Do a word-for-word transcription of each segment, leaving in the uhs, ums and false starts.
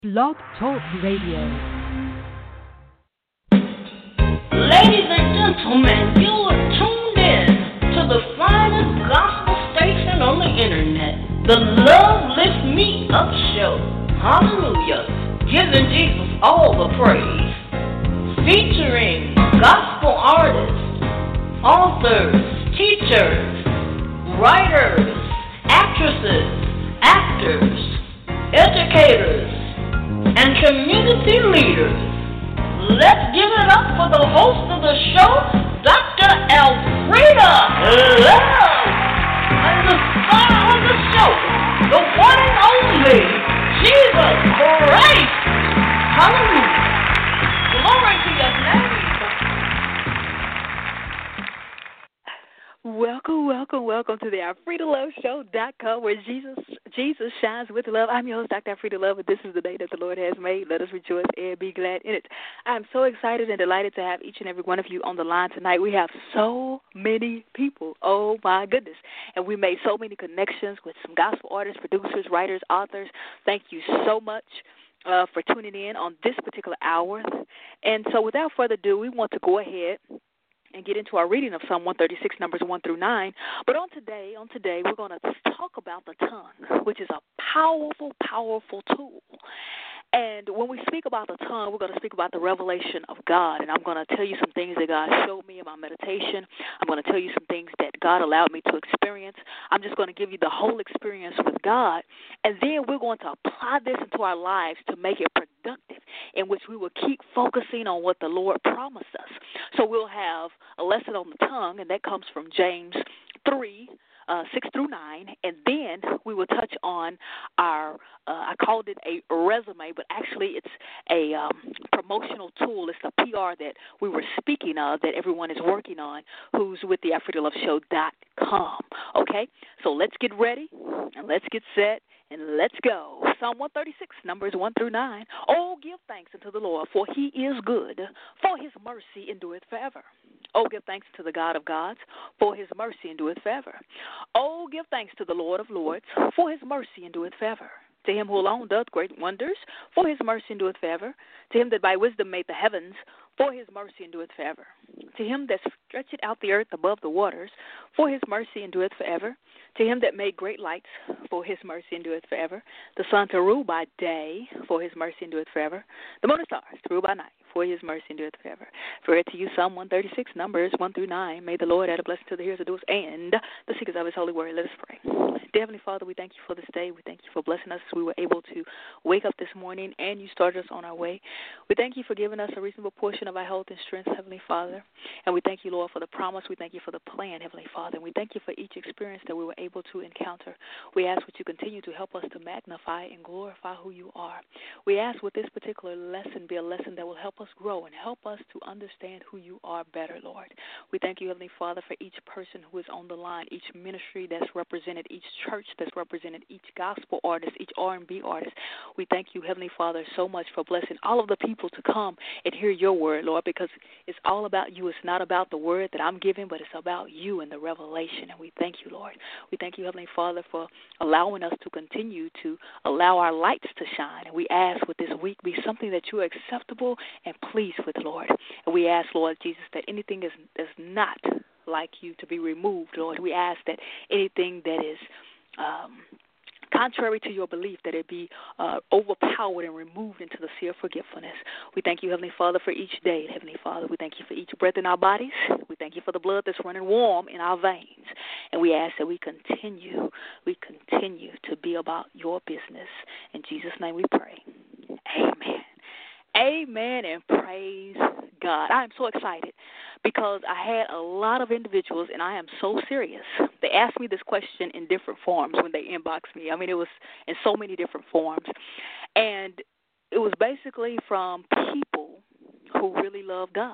Blog Talk Radio. Ladies and gentlemen, you are tuned in to the finest gospel station on the internet, the Love Lift Me Up Show. Hallelujah. Giving Jesus all the praise. Featuring gospel artists, authors, teachers, writers, actresses, actors, educators, and community leaders. Let's give it up for the host of the show, Doctor Elfrida Love, and the star of the show, the one and only Jesus Christ. Hallelujah. Glory to your name. Welcome, welcome, welcome to the Alfreda Love Show dot com, where Jesus Jesus shines with love. I'm your host, Doctor Alfreda Love, and this is the day that the Lord has made. Let us rejoice and be glad in it. I'm so excited and delighted to have each and every one of you on the line tonight. We have so many people. Oh, my goodness. And we made so many connections with some gospel artists, producers, writers, authors. Thank you so much uh, for tuning in on this particular hour. And so without further ado, we want to go ahead and get into our reading of Psalm one thirty-six, numbers one through nine. But on today, on today, we're going to talk about the tongue, which is a powerful, powerful tool. And when we speak about the tongue, we're going to speak about the revelation of God. And I'm going to tell you some things that God showed me in my meditation. I'm going to tell you some things that God allowed me to experience. I'm just going to give you the whole experience with God. And then we're going to apply this into our lives to make it productive, in which we will keep focusing on what the Lord promised us. So we'll have a lesson on the tongue, and that comes from James three, Uh, six through nine, and then we will touch on our, uh, I called it a resume, but actually it's a um, promotional tool. It's the P R that we were speaking of that everyone is working on who's with the Alfreda Love Show dot com. Okay, so let's get ready, and let's get set, and let's go. Psalm one thirty-six, numbers one through nine. Oh, give thanks unto the Lord, for he is good, for his mercy endureth forever. Oh, give thanks to the God of gods, for his mercy endureth forever. Oh, give thanks to the Lord of lords, for his mercy endureth forever. To him who alone doth great wonders, for his mercy endureth forever. To him that by wisdom made the heavens, for his mercy endureth forever. To him that stretcheth out the earth above the waters, for his mercy endureth forever. To him that made great lights, for his mercy endureth forever. The sun to rule by day, for his mercy endureth forever. The moon and stars to rule by night, for his mercy endureth forever. For it to you Psalm one thirty-six, numbers one through nine. May the Lord add a blessing to the hearers of doers and the seekers of his holy word. Let us pray. Dear Heavenly Father, we thank you for this day. We thank you for blessing us. We were able to wake up this morning, and you started us on our way. We thank you for giving us a reasonable portion of our health and strength, Heavenly Father. And we thank you, Lord, for the promise. We thank you for the plan, Heavenly Father. And we thank you for each experience that we were able to encounter. We ask that you continue to help us to magnify and glorify who you are. We ask with this particular lesson be a lesson that will help us grow and help us to understand who you are better, Lord. We thank you, Heavenly Father, for each person who is on the line, each ministry that's represented, each church that's represented, each gospel artist, each R and B artist. We thank you, Heavenly Father, so much for blessing all of the people to come and hear your word, Lord, because it's all about you. It's not about the word that I'm giving, but it's about you and the revelation, and we thank you, Lord. We thank you, Heavenly Father, for allowing us to continue to allow our lights to shine, and we ask with this week be something that you are acceptable and pleased with, Lord. And we ask, Lord Jesus, that anything is, is not like you to be removed, Lord. We ask that anything that is um, contrary to your belief, that it be uh, overpowered and removed into the sea of forgetfulness. We thank you, Heavenly Father, for each day, Heavenly Father. We thank you for each breath in our bodies. We thank you for the blood that's running warm in our veins. And we ask that we continue, we continue to be about your business. In Jesus' name we pray. Amen. Amen and praise God. I am so excited because I had a lot of individuals, and I am so serious. They asked me this question in different forms when they inboxed me. I mean, it was in so many different forms. And it was basically from people who really love God.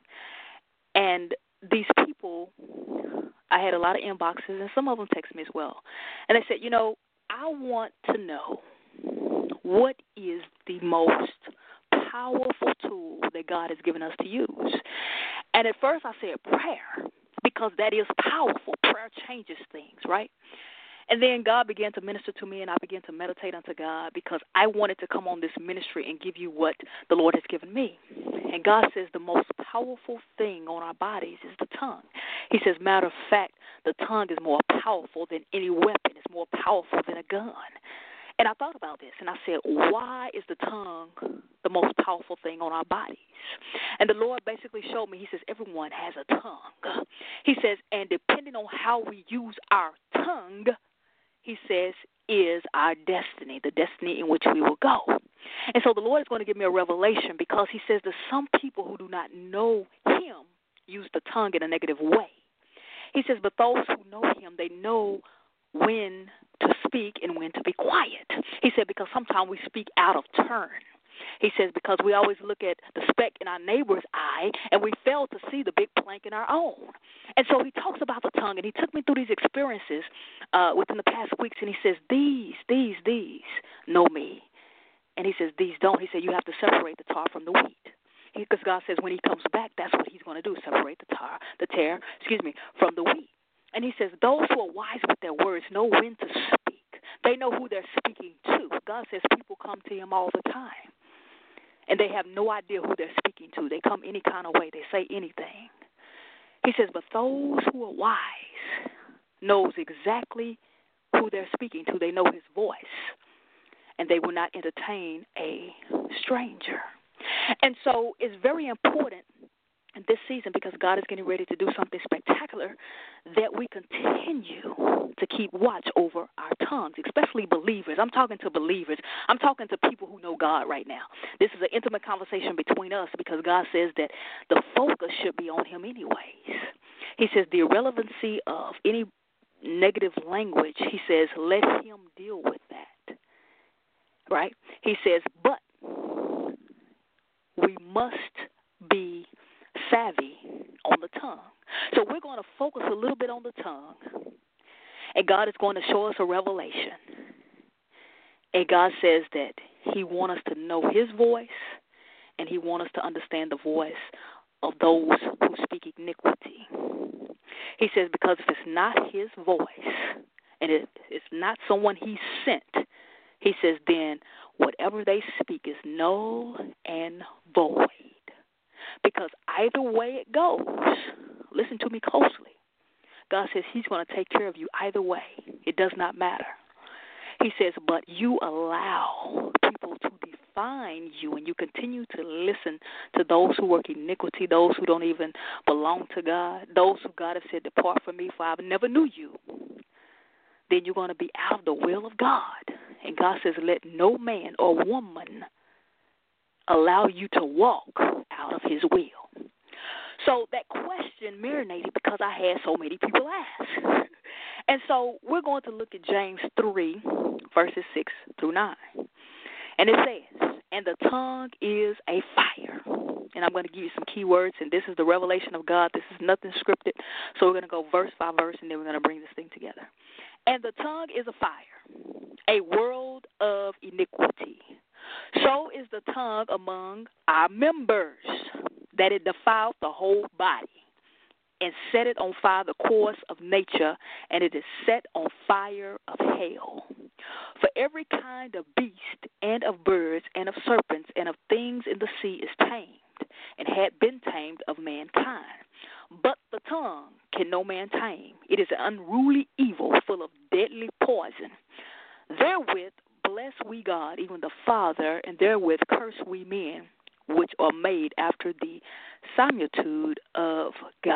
And these people, I had a lot of inboxes, and some of them text me as well. And they said, you know, I want to know what is the most powerful tool that God has given us to use. And at first I said prayer, because that is powerful. Prayer changes things, right? And then God began to minister to me, and I began to meditate unto God because I wanted to come on this ministry and give you what the Lord has given me. And God says the most powerful thing on our bodies is the tongue. He says, matter of fact, the tongue is more powerful than any weapon. It's more powerful than a gun. And I thought about this, and I said, why is the tongue the most powerful thing on our bodies? And the Lord basically showed me, he says, everyone has a tongue. He says, and depending on how we use our tongue, he says, is our destiny, the destiny in which we will go. And so the Lord is going to give me a revelation because he says that some people who do not know him use the tongue in a negative way. He says, but those who know him, they know when to speak and when to be quiet. He said, because sometimes we speak out of turn. He says, because we always look at the speck in our neighbor's eye and we fail to see the big plank in our own. And so he talks about the tongue, and he took me through these experiences uh, within the past weeks, and he says, these, these, these know me. And he says, these don't. He said, you have to separate the tar from the wheat. Because God says when he comes back, that's what he's going to do, separate the tar, the tare, excuse me, from the wheat. And he says, those who are wise with their words know when to speak. They know who they're speaking to. God says people come to him all the time, and they have no idea who they're speaking to. They come any kind of way. They say anything. He says, but those who are wise knows exactly who they're speaking to. They know his voice, and they will not entertain a stranger. And so it's very important in this season, because God is getting ready to do something spectacular, that we continue to keep watch over our tongues, especially believers. I'm talking to believers. I'm talking to people who know God right now. This is an intimate conversation between us because God says that the focus should be on him anyways. He says the irrelevancy of any negative language, he says, let him deal with that. Right? He says, but we must be savvy on the tongue. So we're going to focus a little bit on the tongue, and God is going to show us a revelation. And God says that he wants us to know his voice, and he wants us to understand the voice of those who speak iniquity. He says because if it's not his voice, and it, it's not someone he sent, he says then whatever they speak is null and void. Because either way it goes, listen to me closely, God says he's going to take care of you either way. It does not matter. He says, but you allow people to define you, and you continue to listen to those who work iniquity, those who don't even belong to God, those who God has said, depart from me, for I never knew you. Then you're going to be out of the will of God. And God says, let no man or woman allow you to walk out of his will. So that question marinated because I had so many people ask. And so we're going to look at James three, verses six through nine. And it says, and the tongue is a fire. And I'm going to give you some key words, and this is the revelation of God. This is nothing scripted. So we're going to go verse by verse, and then we're going to bring this thing together. And the tongue is a fire, a world of iniquity. So is the tongue among our members, that it defileth the whole body, and set it on fire the course of nature, and it is set on fire of hell. For every kind of beast, and of birds, and of serpents, and of things in the sea is tamed, and had been tamed of mankind. But the tongue can no man tame. It is an unruly evil, full of deadly poison. Therewith bless we God, even the Father, and therewith curse we men, which are made after the similitude of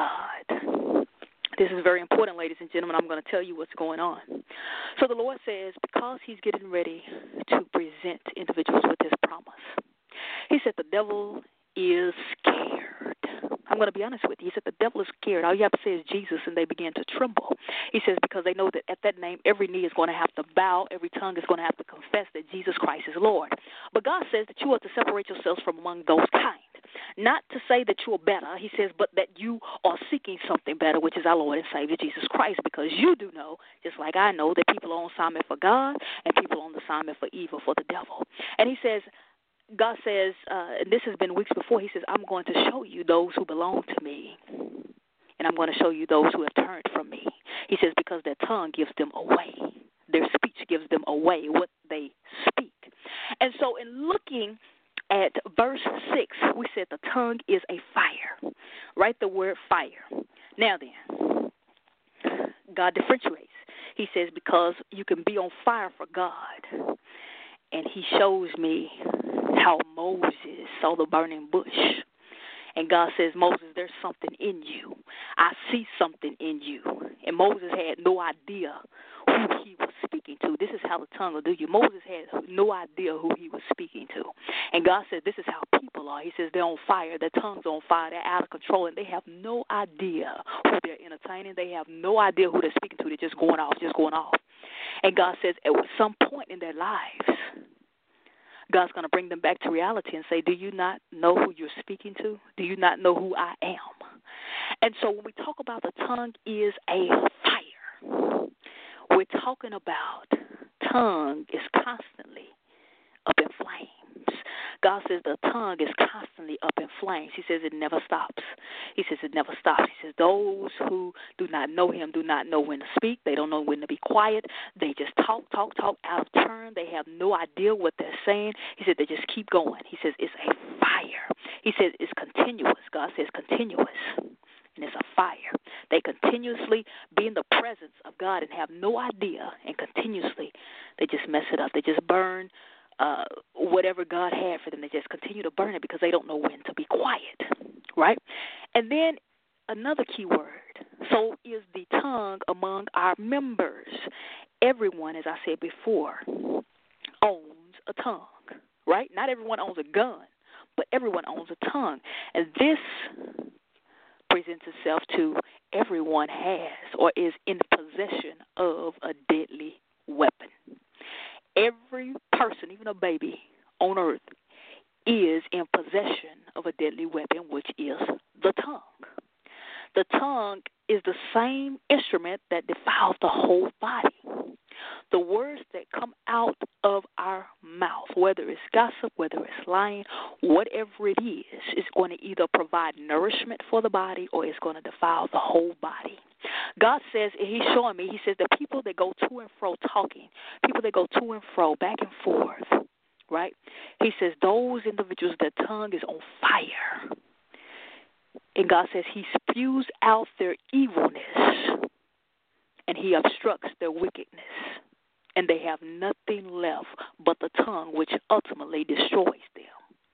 God. This is very important, ladies and gentlemen. I'm going to tell you what's going on. So the Lord says, because he's getting ready to present individuals with his promise, he said the devil is scared. I'm going to be honest with you. He said the devil is scared. All you have to say is Jesus, and they begin to tremble. He says because they know that at that name, every knee is going to have to bow, every tongue is going to have to confess that Jesus Christ is Lord. But God says that you are to separate yourselves from among those kind. Not to say that you are better, he says, but that you are seeking something better, which is our Lord and Savior, Jesus Christ, because you do know, just like I know, that people are on assignment for God and people are on assignment for evil, for the devil. And he says, God says, uh, and this has been weeks before, he says, I'm going to show you those who belong to me, and I'm going to show you those who have turned from me. He says, because their tongue gives them away. Their speech gives them away what they speak. And so in looking at verse six, we said the tongue is a fire. Write the word fire. Now then, God differentiates. He says, because you can be on fire for God. And he shows me how Moses saw the burning bush. And God says, Moses, there's something in you. I see something in you. And Moses had no idea who he was speaking to. This is how the tongue will do you. Moses had no idea who he was speaking to. And God said, this is how people are. He says they're on fire. Their tongue's on fire. They're out of control. And they have no idea who they're entertaining. They have no idea who they're speaking to. They're just going off, just going off. And God says at some point in their lives, God's going to bring them back to reality and say, do you not know who you're speaking to? Do you not know who I am? And so when we talk about the tongue is a fire, we're talking about tongue is constantly up in flames. God says the tongue is constantly up in flames. He says it never stops. He says it never stops. He says those who do not know him do not know when to speak. They don't know when to be quiet. They just talk, talk, talk out of turn. They have no idea what they're saying. He said they just keep going. He says it's a fire. He says it's continuous. God says continuous. And it's a fire. They continuously be in the presence of God and have no idea, and continuously they just mess it up. They just burn uh, whatever God had for them. They just continue to burn it because they don't know when to be quiet, right? And then another key word, so is the tongue among our members. Everyone, as I said before, owns a tongue, right? Not everyone owns a gun, but everyone owns a tongue. And this presents itself to everyone has or is in possession of a deadly weapon. Every person, even a baby on earth, is in possession of a deadly weapon, which is the tongue. The tongue is the same instrument that defiles the whole body. The words that come out of our mouth, whether it's gossip, whether it's lying, whatever it is, is going to either provide nourishment for the body or it's going to defile the whole body. God says, and he's showing me, he says the people that go to and fro talking, people that go to and fro, back and forth, right? He says those individuals, their tongue is on fire. And God says he spews out their evilness and he obstructs their wickedness. And they have nothing left but the tongue, which ultimately destroys them.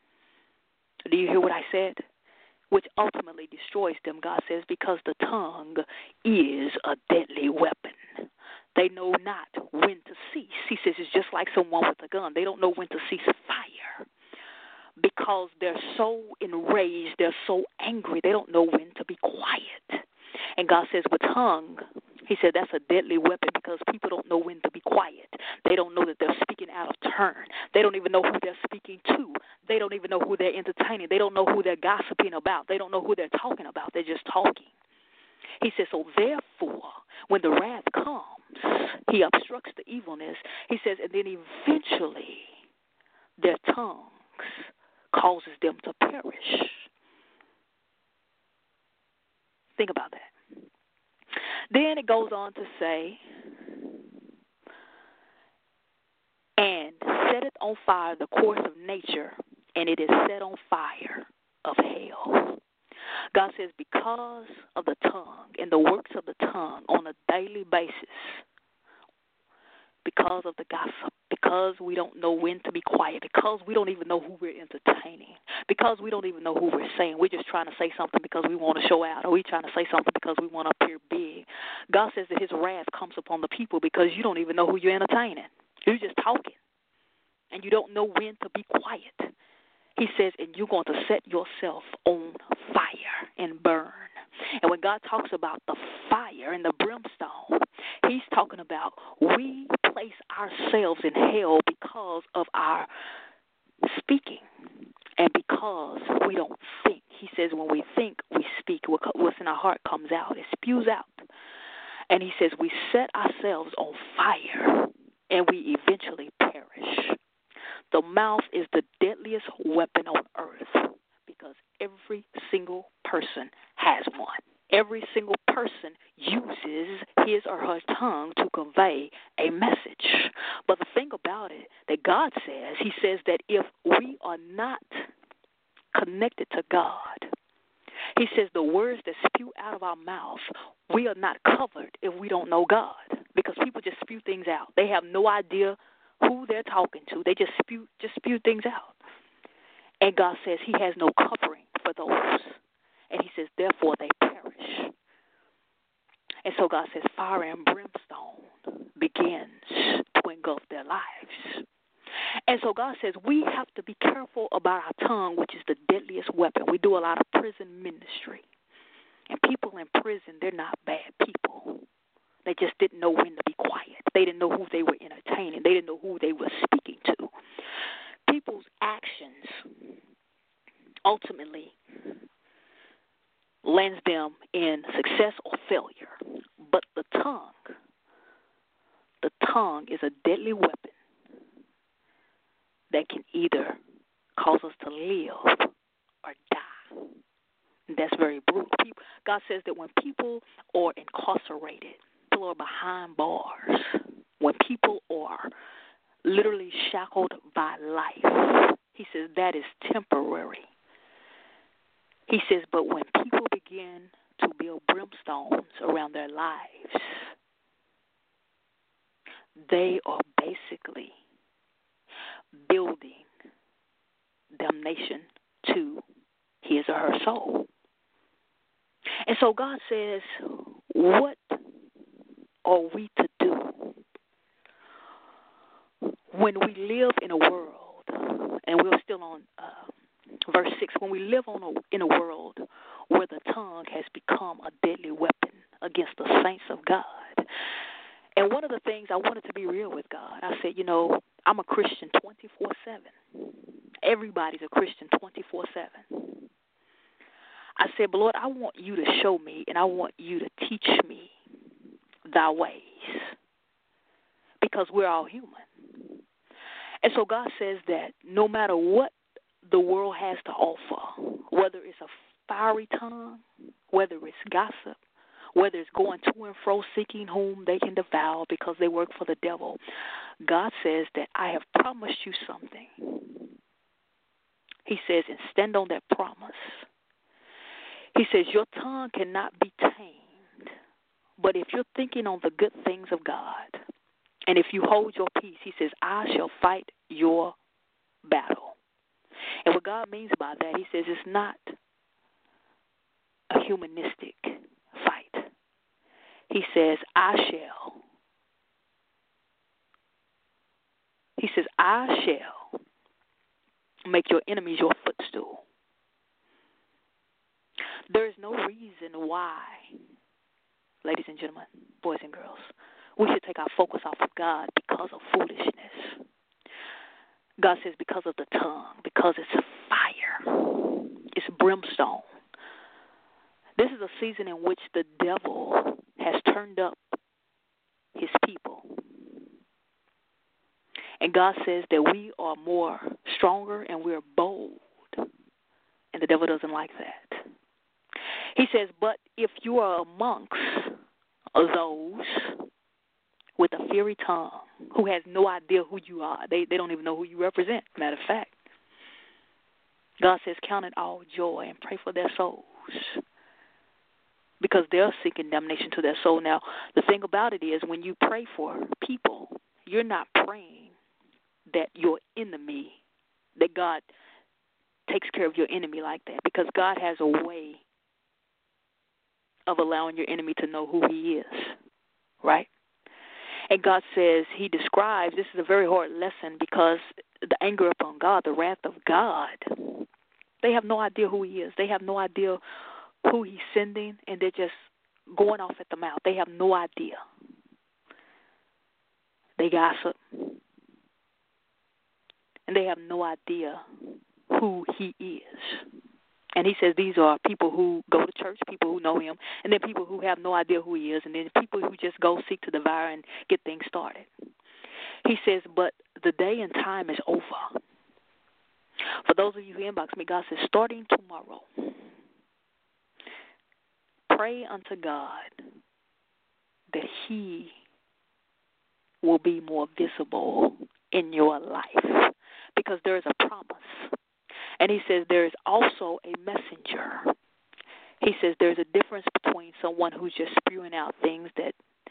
Do you hear what I said? Which ultimately destroys them, God says, because the tongue is a deadly weapon. They know not when to cease. He says it's just like someone with a gun. They don't know when to cease fire because they're so enraged, they're so angry, they don't know when to be quiet. And God says with tongue, he said that's a deadly weapon because people don't know when to be quiet. They don't know that they're speaking out of turn. They don't even know who they're speaking to. They don't even know who they're entertaining. They don't know who they're gossiping about. They don't know who they're talking about. They're just talking. He says, so therefore, when the wrath comes, he obstructs the evilness. He says, and then eventually their tongues causes them to perish. Think about that. Then it goes on to say, and setteth on fire the course of nature, and it is set on fire of hell. God says because of the tongue and the works of the tongue on a daily basis, because of the gossip, because we don't know when to be quiet, because we don't even know who we're entertaining, because we don't even know who we're saying. We're just trying to say something because we want to show out, or we're trying to say something because we want to appear big. God says that his wrath comes upon the people because you don't even know who you're entertaining. You're just talking, and you don't know when to be quiet. He says, and you're going to set yourself on fire and burn. And when God talks about the fire and the brimstone, he's talking about we place ourselves in hell because of our speaking and because we don't think. He says when we think, we speak. What's in our heart comes out. It spews out. And he says we set ourselves on fire and we eventually perish. The mouth is the deadliest weapon on earth because every single person has one. Every single person uses his or her tongue to convey a message. not connected to God, he says the words that spew out of our mouth, we are not covered if we don't know God, because people just spew things out. They have no idea who they're talking to. They just spew, just spew things out. And God says he has no covering for those. And he says, therefore, they perish. And so God says fire and brimstone begins to engulf their lives. And so God says we have to be careful about our tongue, which is the deadliest weapon. We do a lot of prison ministry. And people in prison, they're not bad people. They just didn't know when to be quiet. They didn't know who they were entertaining. They didn't know who they were speaking to. People's actions ultimately lands them in success or failure. But the tongue, the tongue is a deadly weapon that can either cause us to live or die. And that's very brutal. People, God says that when people are incarcerated, people are behind bars, when people are literally shackled by life, he says that is temporary. He says, but when people begin to build brimstones around their lives, they are basically building damnation to his or her soul. And so God says, what are we to do when we live in a world, and we're still on uh, verse six, when we live on a, in a world where the tongue has become a deadly weapon against the saints of God. And one of the things I wanted to be real with God, I said, you know, I'm a Christian twenty-four seven. Everybody's a Christian twenty-four seven. I said, but Lord, I want you to show me and I want you to teach me thy ways, because we're all human. And so God says that no matter what the world has to offer, whether it's a fiery tongue, whether it's gossip, whether it's going to and fro seeking whom they can devour because they work for the devil, God says that I have promised you something. He says, and stand on that promise. He says, your tongue cannot be tamed, but if you're thinking on the good things of God, and if you hold your peace, he says, I shall fight your battle. And what God means by that, he says, it's not a humanistic fight. He says, I shall. He says, I shall make your enemies your footstool. There is no reason why, ladies and gentlemen, boys and girls, we should take our focus off of God because of foolishness. God says because of the tongue, because it's fire, it's brimstone. This is a season in which the devil has turned up his people. And God says that we are more stronger and we're bold. And the devil doesn't like that. He says, but if you are amongst those with a fiery tongue who has no idea who you are, they, they don't even know who you represent, matter of fact, God says, count it all joy and pray for their souls, because they're seeking damnation to their soul. Now, the thing about it is when you pray for people, you're not praying that your enemy, that God takes care of your enemy like that, because God has a way of allowing your enemy to know who he is, right? And God says, he describes, this is a very hard lesson, because the anger upon God, the wrath of God, they have no idea who he is. They have no idea who he's sending, and they're just going off at the mouth. They have no idea. They gossip, and they have no idea who he is. And he says these are people who go to church, people who know him, and then people who have no idea who he is, and then people who just go seek to devour and get things started. He says, but the day and time is over. For those of you who inbox me, God says, starting tomorrow, pray unto God that he will be more visible in your life, because there is a promise. And he says there is also a messenger. He says there's a difference between someone who's just spewing out things that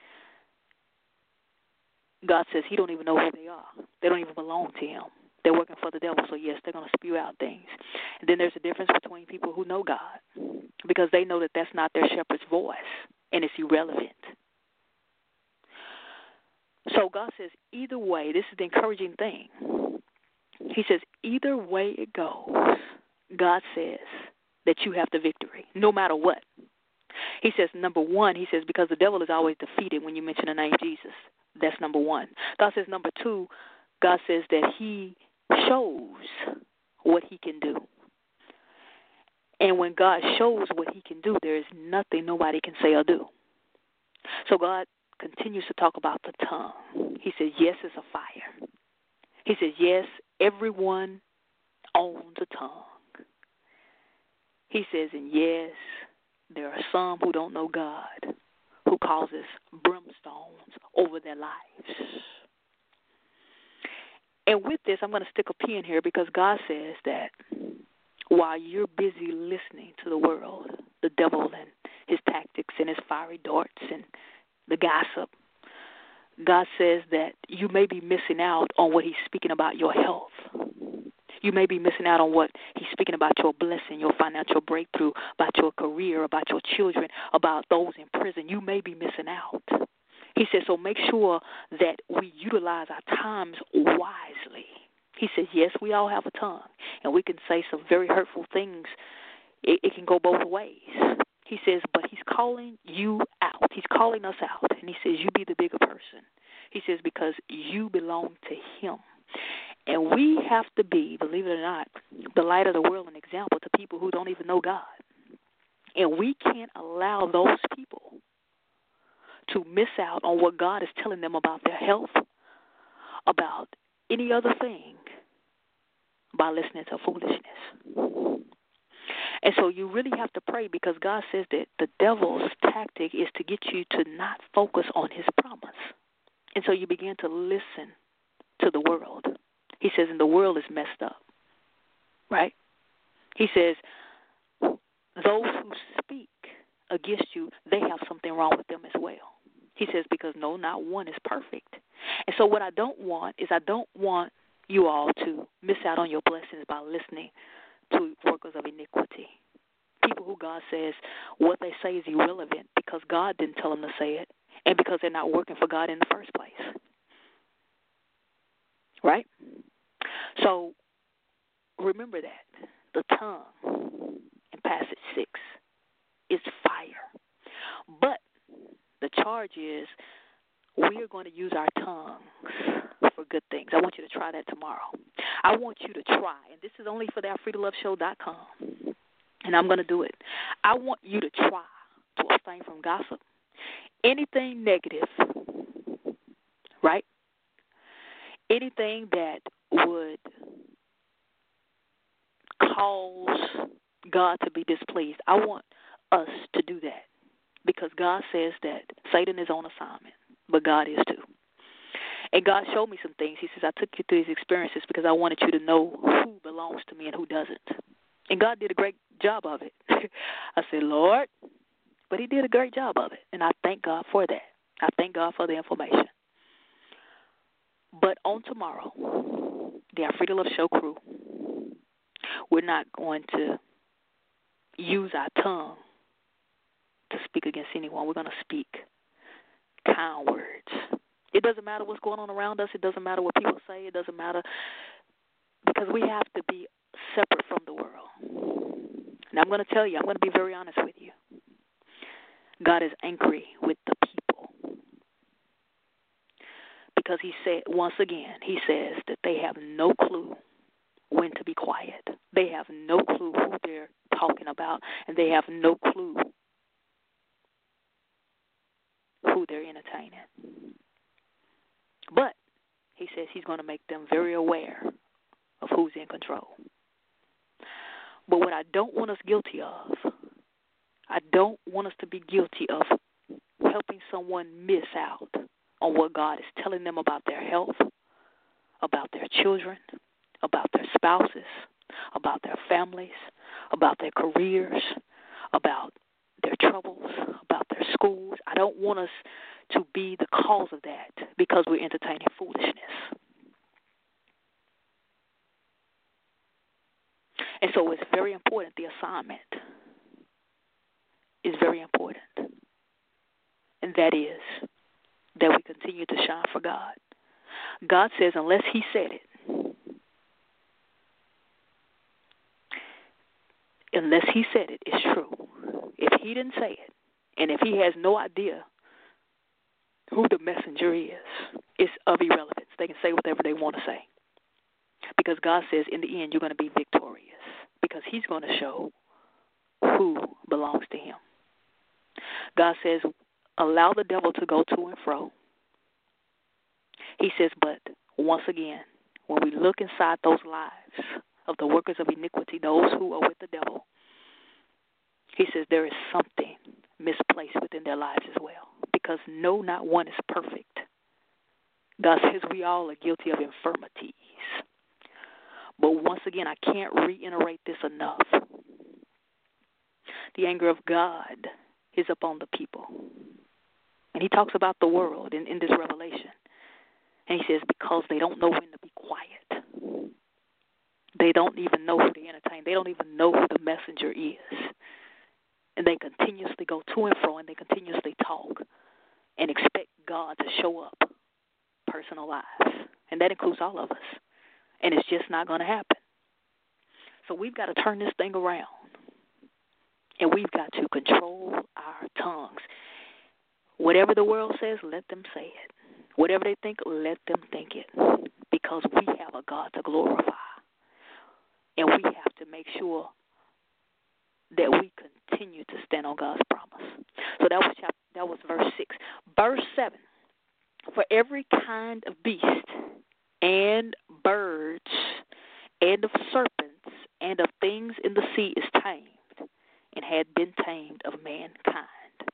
God says he don't even know who they are. They don't even belong to him. They're working for the devil, so yes, they're going to spew out things. And then there's a difference between people who know God because they know that that's not their shepherd's voice and it's irrelevant. So God says either way, this is the encouraging thing. He says either way it goes, God says that you have the victory, no matter what. He says, number one, he says, because the devil is always defeated when you mention the name Jesus. That's number one. God says, number two, God says that he shows what he can do. And when God shows what he can do, there is nothing nobody can say or do. So God continues to talk about the tongue. He says, yes, it's a fire. He says, yes, everyone owns a tongue. He says, and yes, there are some who don't know God, who causes brimstones over their lives. And with this, I'm going to stick a pin here because God says that while you're busy listening to the world, the devil and his tactics and his fiery darts and the gossip, God says that you may be missing out on what he's speaking about your health. You may be missing out on what he's speaking about your blessing, your financial breakthrough, about your career, about your children, about those in prison. You may be missing out. He says, so make sure that we utilize our times wisely. He says, yes, we all have a tongue, and we can say some very hurtful things. It, it can go both ways. He says, but he's calling you out. He's calling us out, and he says, you be the bigger person. He says, because you belong to him. And we have to be, believe it or not, the light of the world, an example to people who don't even know God. And we can't allow those people to miss out on what God is telling them about their health, about any other thing, by listening to foolishness. And so you really have to pray because God says that the devil's tactic is to get you to not focus on his promise. And so you begin to listen to the world. He says, and the world is messed up, right? He says, those who speak against you, they have something wrong with them as well. He says, because no, not one is perfect. And so what I don't want is I don't want you all to miss out on your blessings by listening to workers of iniquity, people who God says what they say is irrelevant because God didn't tell them to say it and because they're not working for God in the first place. Right? So remember that. The tongue in passage six is fire. But the charge is we are going to use our tongues for good things. I want you to try that tomorrow. I want you to try, and this is only for the Free to Love Show dot com, and I'm going to do it. I want you to try to abstain from gossip, anything negative, right? Anything that would cause God to be displeased. I want us to do that because God says that Satan is on assignment, but God is too. And God showed me some things. He says, I took you through these experiences because I wanted you to know who belongs to me and who doesn't. And God did a great job of it. I said, Lord, but he did a great job of it, and I thank God for that. I thank God for the information. But on tomorrow, the I Free to Love Show crew, we're not going to use our tongue to speak against anyone. We're going to speak kind words. It doesn't matter what's going on around us. It doesn't matter what people say. It doesn't matter because we have to be separate from the world. Now, I'm going to tell you, I'm going to be very honest with you. God is angry with the people because he said, once again, he says that they have no clue when to be quiet. They have no clue who they're talking about, and they have no clue who they're entertaining. But he says he's going to make them very aware of who's in control. But what I don't want us guilty of, I don't want us to be guilty of helping someone miss out on what God is telling them about their health, about their children, about their spouses, about about their families, about their careers, about their troubles, about their schools. I don't want us to be the cause of that because we're entertaining foolishness. And so it's very important. The assignment is very important. And that is that we continue to shine for God. God says unless he said it, unless he said it, it's true. If he didn't say it, and if he has no idea who the messenger is, it's of irrelevance. They can say whatever they want to say. Because God says in the end you're going to be victorious. Because he's going to show who belongs to him. God says, allow the devil to go to and fro. He says, but once again, when we look inside those lives of the workers of iniquity, those who are with the devil, he says there is something misplaced within their lives as well. Because no, not one is perfect. God says we all are guilty of infirmities. But once again, I can't reiterate this enough. The anger of God is upon the people. And he talks about the world in, in this revelation. And he says because they don't know when to be quiet. They don't even know who to entertain. They don't even know who the messenger is. And they continuously go to and fro and they continuously talk and expect God to show up personal lives. And that includes all of us. And it's just not going to happen. So we've got to turn this thing around. And we've got to control our tongues. Whatever the world says, let them say it. Whatever they think, let them think it. Because we have a God to glorify. And we have to make sure that we continue to stand on God's promise. So that was chapter, that was verse six. Verse seven. For every kind of beast and birds and of serpents and of things in the sea is tamed and had been tamed of mankind.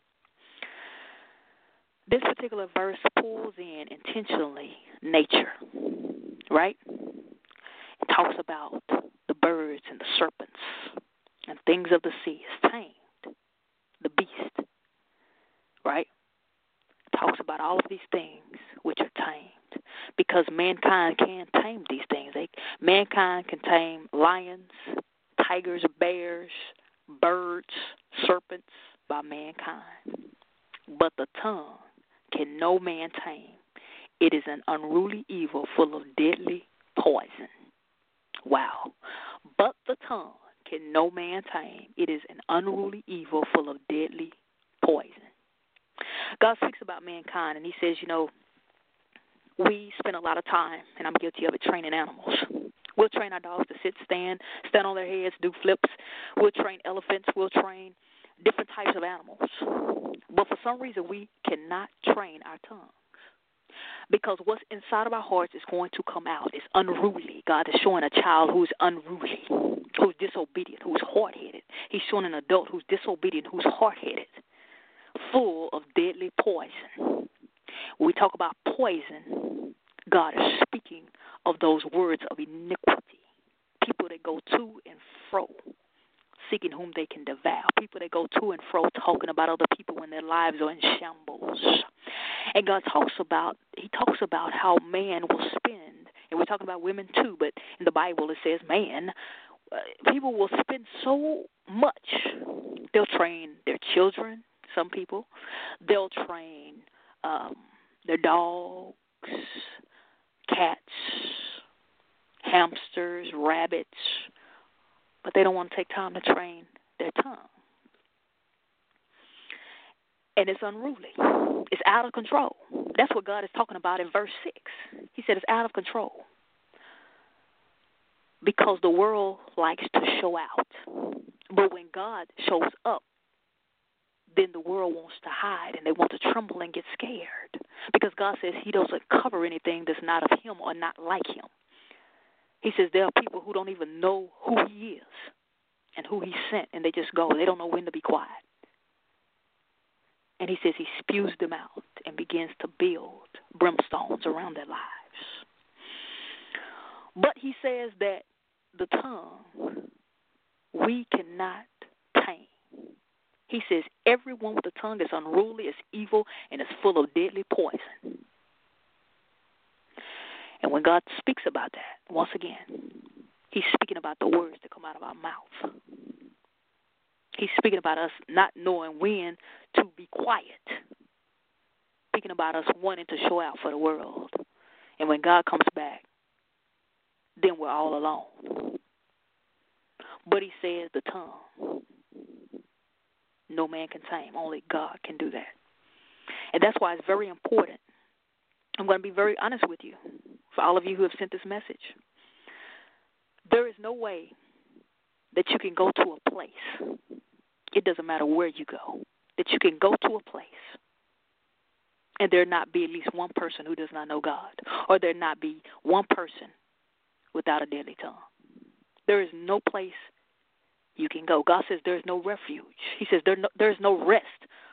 This particular verse pulls in intentionally nature, right? It talks about the birds and the serpents and things of the sea is tamed, the beast, right? It talks about all of these things which are tamed because mankind can tame these things. They, mankind can tame lions, tigers, bears, birds, serpents by mankind. But the tongue can no man tame. It is an unruly evil full of deadly poison. Wow. But the tongue can no man tame. It is an unruly evil full of deadly poison. God speaks about mankind, and he says, you know, we spend a lot of time, and I'm guilty of it, training animals. We'll train our dogs to sit, stand, stand on their heads, do flips. We'll train elephants. We'll train different types of animals. But for some reason, we cannot train our tongues. Because what's inside of our hearts is going to come out. It's unruly. God is showing a child who's unruly, who's disobedient, who's hard-headed. He's showing an adult who's disobedient, who's hard-headed, full of deadly poison. When we talk about poison, God is speaking of those words of iniquity. People that go to and fro, seeking whom they can devour. People that go to and fro talking about other people when their lives are in shambles. And God talks about, he talks about how man will spend, and we're talking about women too, but in the Bible it says man, uh, people will spend so much. They'll train their children, some people. They'll train um, their dogs, cats, hamsters, rabbits, but they don't want to take time to train their tongue. And it's unruly. It's out of control. That's what God is talking about in verse six. He said it's out of control. Because the world likes to show out. But when God shows up, then the world wants to hide and they want to tremble and get scared. Because God says he doesn't cover anything that's not of him or not like him. He says there are people who don't even know who he is and who he sent, and they just go. They don't know when to be quiet. And he says he spews them out and begins to build brimstones around their lives. But he says that the tongue we cannot tame. He says, everyone with a tongue is unruly, is evil, and is full of deadly poison. And when God speaks about that, once again, he's speaking about the words that come out of our mouth. He's speaking about us not knowing when to be quiet. Speaking about us wanting to show out for the world. And when God comes back, then we're all alone. But he says the tongue, no man can tame. Only God can do that. And that's why it's very important. I'm going to be very honest with you, for all of you who have sent this message. There is no way that you can go to a place, it doesn't matter where you go, that you can go to a place and there not be at least one person who does not know God, or there not be one person without a deadly tongue. There is no place you can go. God says there is no refuge. He says there, no, there is no rest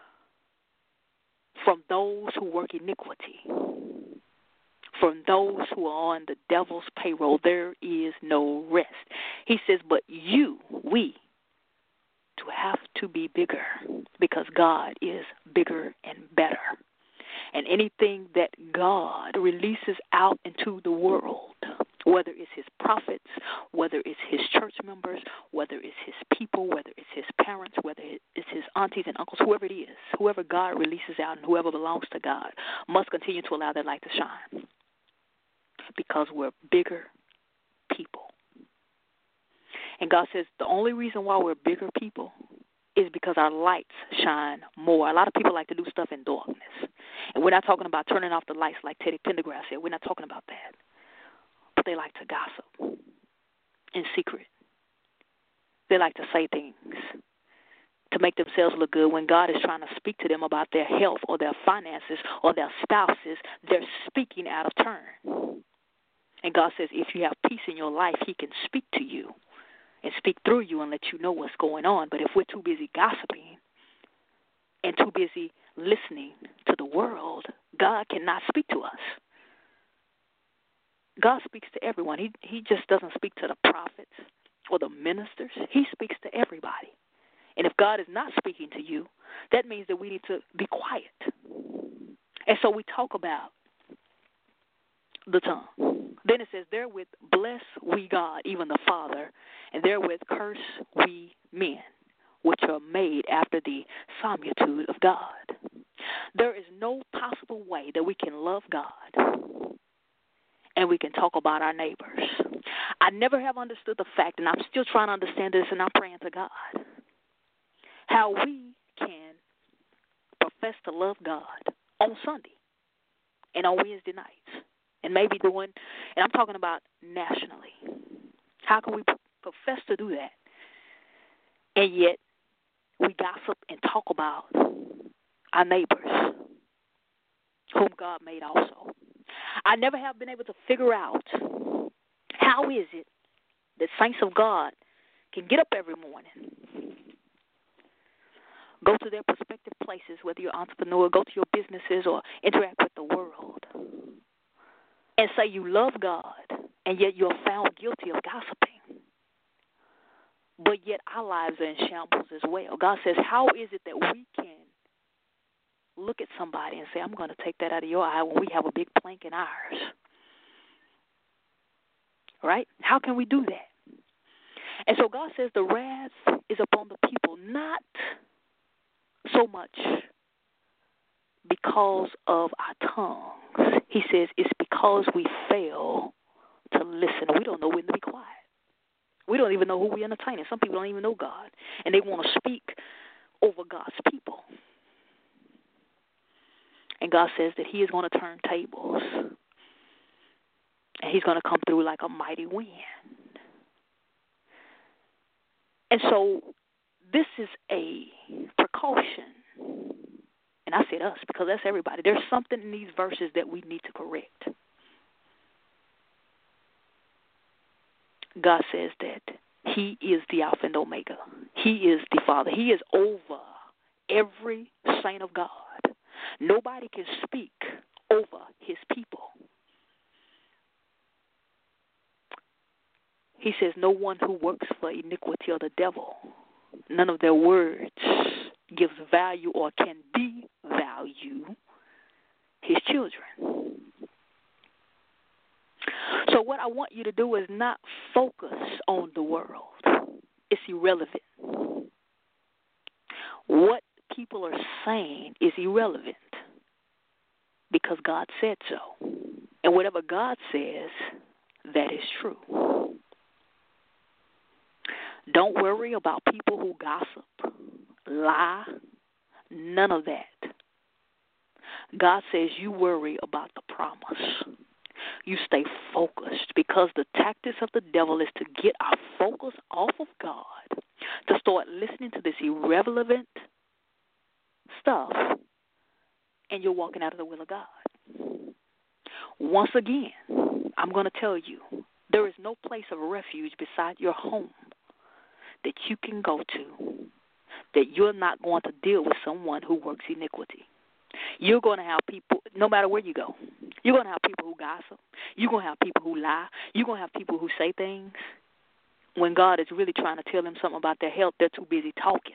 from those who work iniquity. From those who are on the devil's payroll, there is no rest. He says, but you, we, to have to be bigger, because God is bigger and better. And anything that God releases out into the world, whether it's his prophets, whether it's his church members, whether it's his people, whether it's his parents, whether it's his aunties and uncles, whoever it is, whoever God releases out and whoever belongs to God must continue to allow that light to shine, because we're bigger people. And God says the only reason why we're bigger people is because our lights shine more. A lot of people like to do stuff in darkness. And we're not talking about turning off the lights like Teddy Pendergrass said. We're not talking about that. But they like to gossip in secret. They like to say things to make themselves look good when God is trying to speak to them about their health or their finances or their spouses. They're speaking out of turn. And God says if you have peace in your life, he can speak to you and speak through you and let you know what's going on. But if we're too busy gossiping and too busy listening to the world, God cannot speak to us. God speaks to everyone. He he just doesn't speak to the prophets or the ministers. He speaks to everybody. And if God is not speaking to you, that means that we need to be quiet. And so we talk about the tongue. Then it says, therewith bless we God, even the Father, and therewith curse we men, which are made after the similitude of God. There is no possible way that we can love God and we can talk about our neighbors. I never have understood the fact, and I'm still trying to understand this, and I'm praying to God, how we can profess to love God on Sunday and on Wednesday nights, and maybe doing, and I'm talking about nationally. How can we profess to do that, and yet we gossip and talk about our neighbors, whom God made also? I never have been able to figure out how is it that saints of God can get up every morning, go to their prospective places, whether you're an entrepreneur, go to your businesses or interact with the world, and say you love God, and yet you're found guilty of gossiping. But yet our lives are in shambles as well. God says, how is it that we can look at somebody and say, I'm going to take that out of your eye when we have a big plank in ours? Right? How can we do that? And so God says the wrath is upon the people, not so much because of our tongues. He says it's because we fail to listen. We don't know when to be quiet. We don't even know who we're entertaining. Some people don't even know God, and they want to speak over God's people. And God says that he is going to turn tables, and he's going to come through like a mighty wind. And so this is a precaution. And I said us because that's everybody. There's something in these verses that we need to correct. God says that he is the Alpha and Omega. He is the Father. He is over every saint of God. Nobody can speak over his people. He says, no one who works for iniquity or the devil, none of their words gives value or can devalue his children. So what I want you to do is not focus on the world. It's irrelevant. What people are saying is irrelevant because God said so. And whatever God says, that is true. Don't worry about people who gossip, lie, none of that. God says you worry about the promise. You stay focused because the tactics of the devil is to get our focus off of God, to start listening to this irrelevant stuff, and you're walking out of the will of God. Once again, I'm going to tell you, there is no place of refuge beside your home that you can go to that you're not going to deal with someone who works iniquity. You're going to have people, no matter where you go, you're going to have people who gossip. You're going to have people who lie. You're going to have people who say things. When God is really trying to tell them something about their health, they're too busy talking.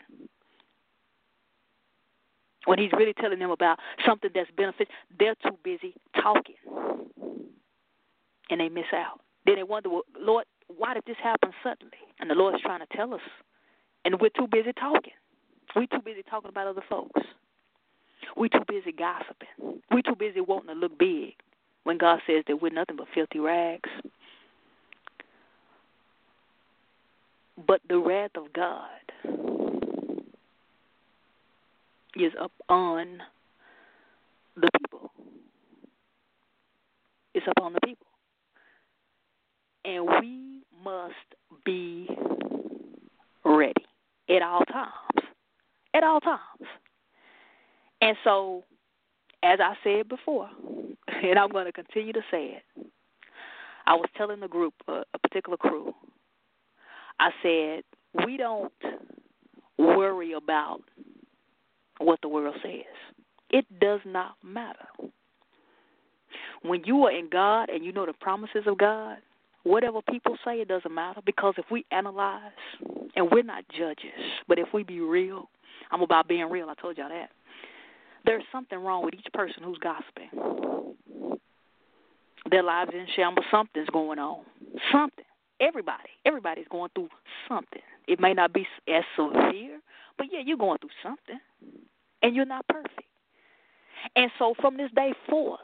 When he's really telling them about something that's beneficial, they're too busy talking. And they miss out. Then they wonder, well, Lord, why did this happen suddenly? And the Lord's trying to tell us. And we're too busy talking. We're too busy talking about other folks. We're too busy gossiping. We're too busy wanting to look big when God says that we're nothing but filthy rags. But the wrath of God is upon the people. It's upon the people. And we must be ready at all times. At all times. And so, as I said before, and I'm going to continue to say it, I was telling the group, uh, a particular crew, I said, we don't worry about what the world says. It does not matter. When you are in God and you know the promises of God, whatever people say, it doesn't matter. Because if we analyze, and we're not judges, but if we be real, I'm about being real, I told y'all that. There's something wrong with each person who's gossiping. Their lives in shambles, something's going on. Something. Everybody. Everybody's going through something. It may not be as severe, but yeah, you're going through something. And you're not perfect. And so from this day forth,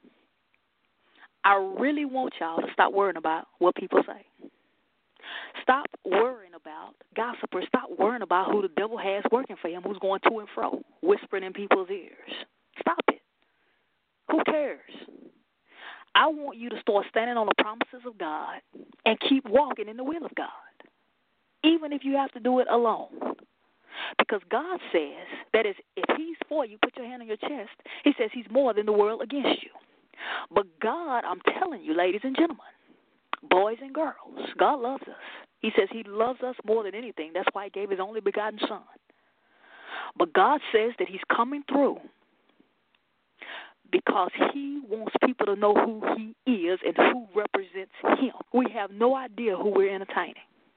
I really want y'all to stop worrying about what people say. Stop worrying about gossipers. Stop worrying about who the devil has working for him, who's going to and fro, whispering in people's ears. Stop it. Who cares? I want you to start standing on the promises of God and keep walking in the will of God, even if you have to do it alone. Because God says that is, if he's for you, put your hand on your chest, he says he's more than the world against you. But God, I'm telling you, ladies and gentlemen, boys and girls, God loves us. He says he loves us more than anything. That's why he gave his only begotten son. But God says that he's coming through because he wants people to know who he is and who represents him. We have no idea who we're entertaining.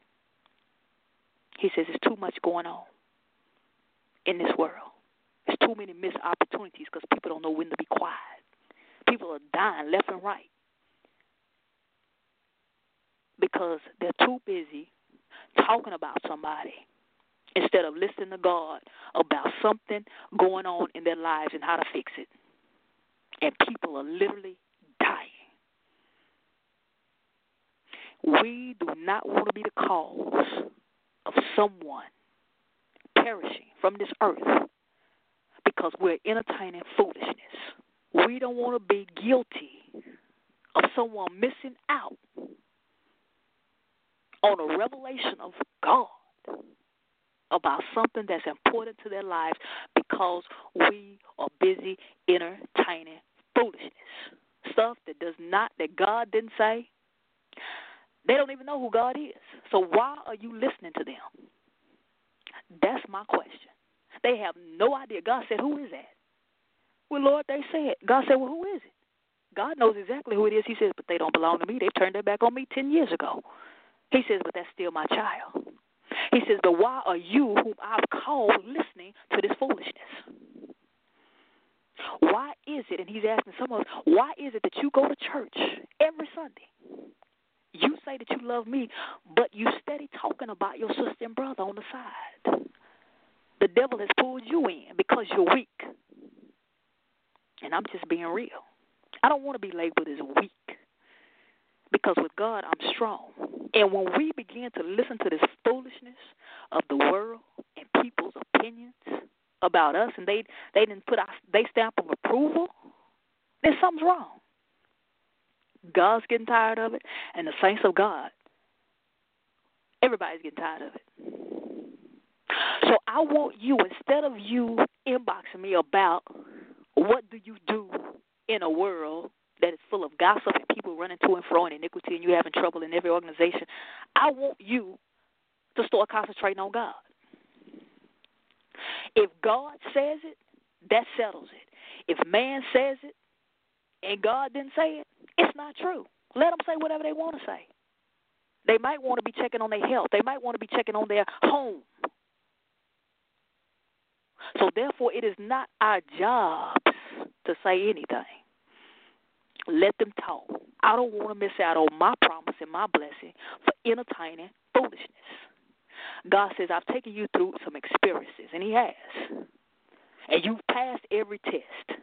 He says there's too much going on in this world. There's too many missed opportunities because people don't know when to be quiet. People are dying left and right because they're too busy talking about somebody instead of listening to God about something going on in their lives and how to fix it. And people are literally dying. We do not want to be the cause of someone perishing from this earth because we're entertaining foolishness. We don't want to be guilty of someone missing out on a revelation of God about something that's important to their lives because we are busy entertaining foolishness. Stuff that does not, that God didn't say. They don't even know who God is. So why are you listening to them? That's my question. They have no idea. God said, who is that? Well, Lord, they said. God said, well, who is it? God knows exactly who it is. He says, but they don't belong to me. They've turned their back on me ten years ago. He says, but that's still my child. He says, but why are you, whom I've called, listening to this foolishness? Why is it, and he's asking some of us, why is it that you go to church every Sunday? You say that you love me, but you steady talking about your sister and brother on the side. The devil has pulled you in because you're weak. And I'm just being real. I don't want to be labeled as weak because with God I'm strong. And when we begin to listen to this foolishness of the world and people's opinions about us, and they they didn't put our they stamp of approval, then something's wrong. God's getting tired of it, and the saints of God, everybody's getting tired of it. So I want you, instead of you inboxing me about what do you do in a world that is full of gossip and people running to and fro in iniquity and you having trouble in every organization, I want you to start concentrating on God. If God says it, that settles it. If man says it and God didn't say it, it's not true. Let them say whatever they want to say. They might want to be checking on their health. They might want to be checking on their home. So therefore, it is not our jobs to say anything. Let them talk. I don't want to miss out on my promise and my blessing for entertaining foolishness. God says, I've taken you through some experiences, and he has. And you've passed every test.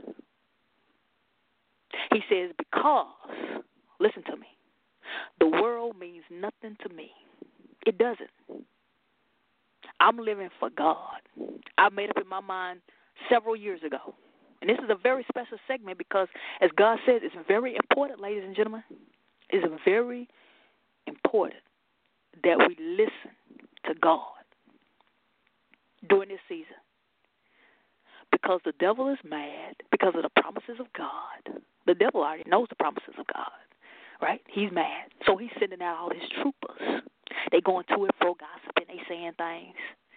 He says, because, listen to me, the world means nothing to me. It doesn't. I'm living for God. I made up in my mind several years ago. And this is a very special segment because, as God says, it's very important, ladies and gentlemen. It's very important that we listen to God during this season. Because the devil is mad because of the promises of God. The devil already knows the promises of God, right? He's mad. So he's sending out all his troopers. They going to and fro gossiping. They saying things.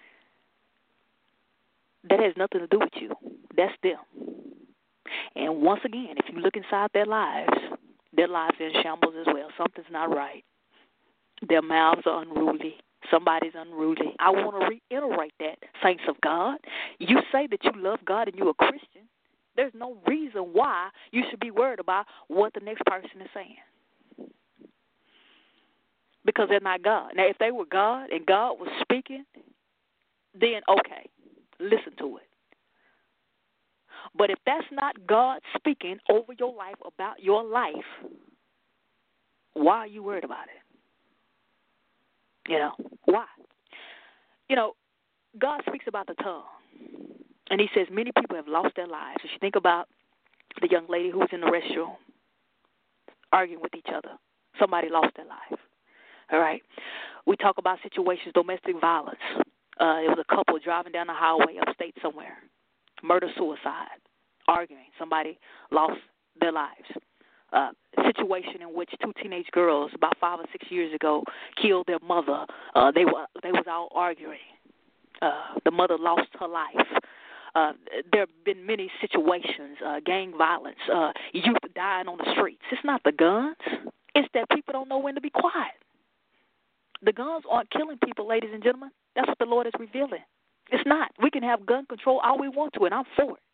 That has nothing to do with you. That's them. And once again, if you look inside their lives, their lives are in shambles as well. Something's not right. Their mouths are unruly. Somebody's unruly. I want to reiterate that, saints of God. You say that you love God and you're a Christian. There's no reason why you should be worried about what the next person is saying. Because they're not God. Now, if they were God and God was speaking, then okay, listen to it. But if that's not God speaking over your life, about your life, why are you worried about it? You know, why? You know, God speaks about the tongue. And he says many people have lost their lives. If you think about the young lady who was in the restroom arguing with each other, somebody lost their life. All right? We talk about situations, domestic violence. Uh, it was a couple driving down the highway upstate somewhere. Murder, suicide, arguing. Somebody lost their lives. Uh, situation in which two teenage girls about five or six years ago killed their mother. Uh, they were they was out arguing. Uh, the mother lost her life. Uh, there have been many situations, uh, gang violence, uh, youth dying on the streets. It's not the guns. It's that people don't know when to be quiet. The guns aren't killing people, ladies and gentlemen. That's what the Lord is revealing. It's not. We can have gun control all we want to, and I'm for it.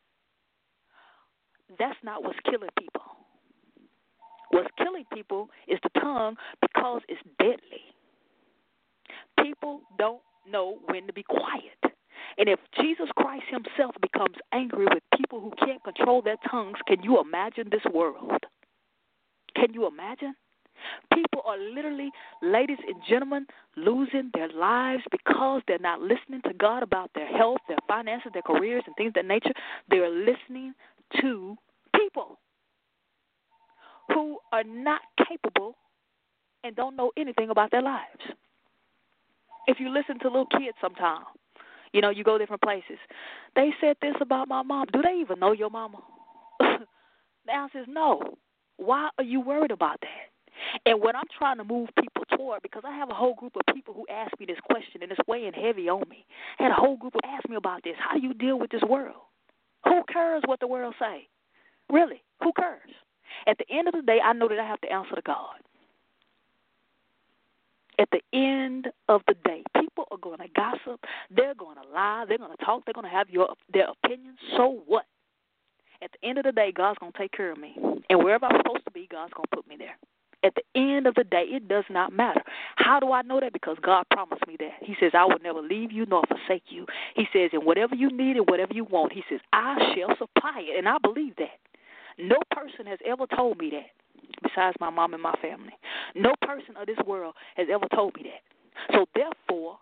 That's not what's killing people. What's killing people is the tongue because it's deadly. People don't know when to be quiet. And if Jesus Christ himself becomes angry with people who can't control their tongues, can you imagine this world? Can you imagine? People are literally, ladies and gentlemen, losing their lives because they're not listening to God about their health, their finances, their careers, and things of that nature. They're listening to people who are not capable and don't know anything about their lives. If you listen to little kids sometime, you know, you go different places. They said this about my mom. Do they even know your mama? The answer is no. Why are you worried about that? And what I'm trying to move people toward, because I have a whole group of people who ask me this question, and it's weighing heavy on me. I had a whole group who asked me about this. How do you deal with this world? Who cares what the world say? Really, who cares? At the end of the day, I know that I have to answer to God. At the end of the day, people are going to gossip. They're going to lie. They're going to talk. They're going to have your their opinions. So what? At the end of the day, God's going to take care of me. And wherever I'm supposed to be, God's going to put me there. At the end of the day, it does not matter. How do I know that? Because God promised me that. He says, I will never leave you nor forsake you. He says, and whatever you need and whatever you want, he says, I shall supply it. And I believe that. No person has ever told me that besides my mom and my family. No person of this world has ever told me that. So therefore,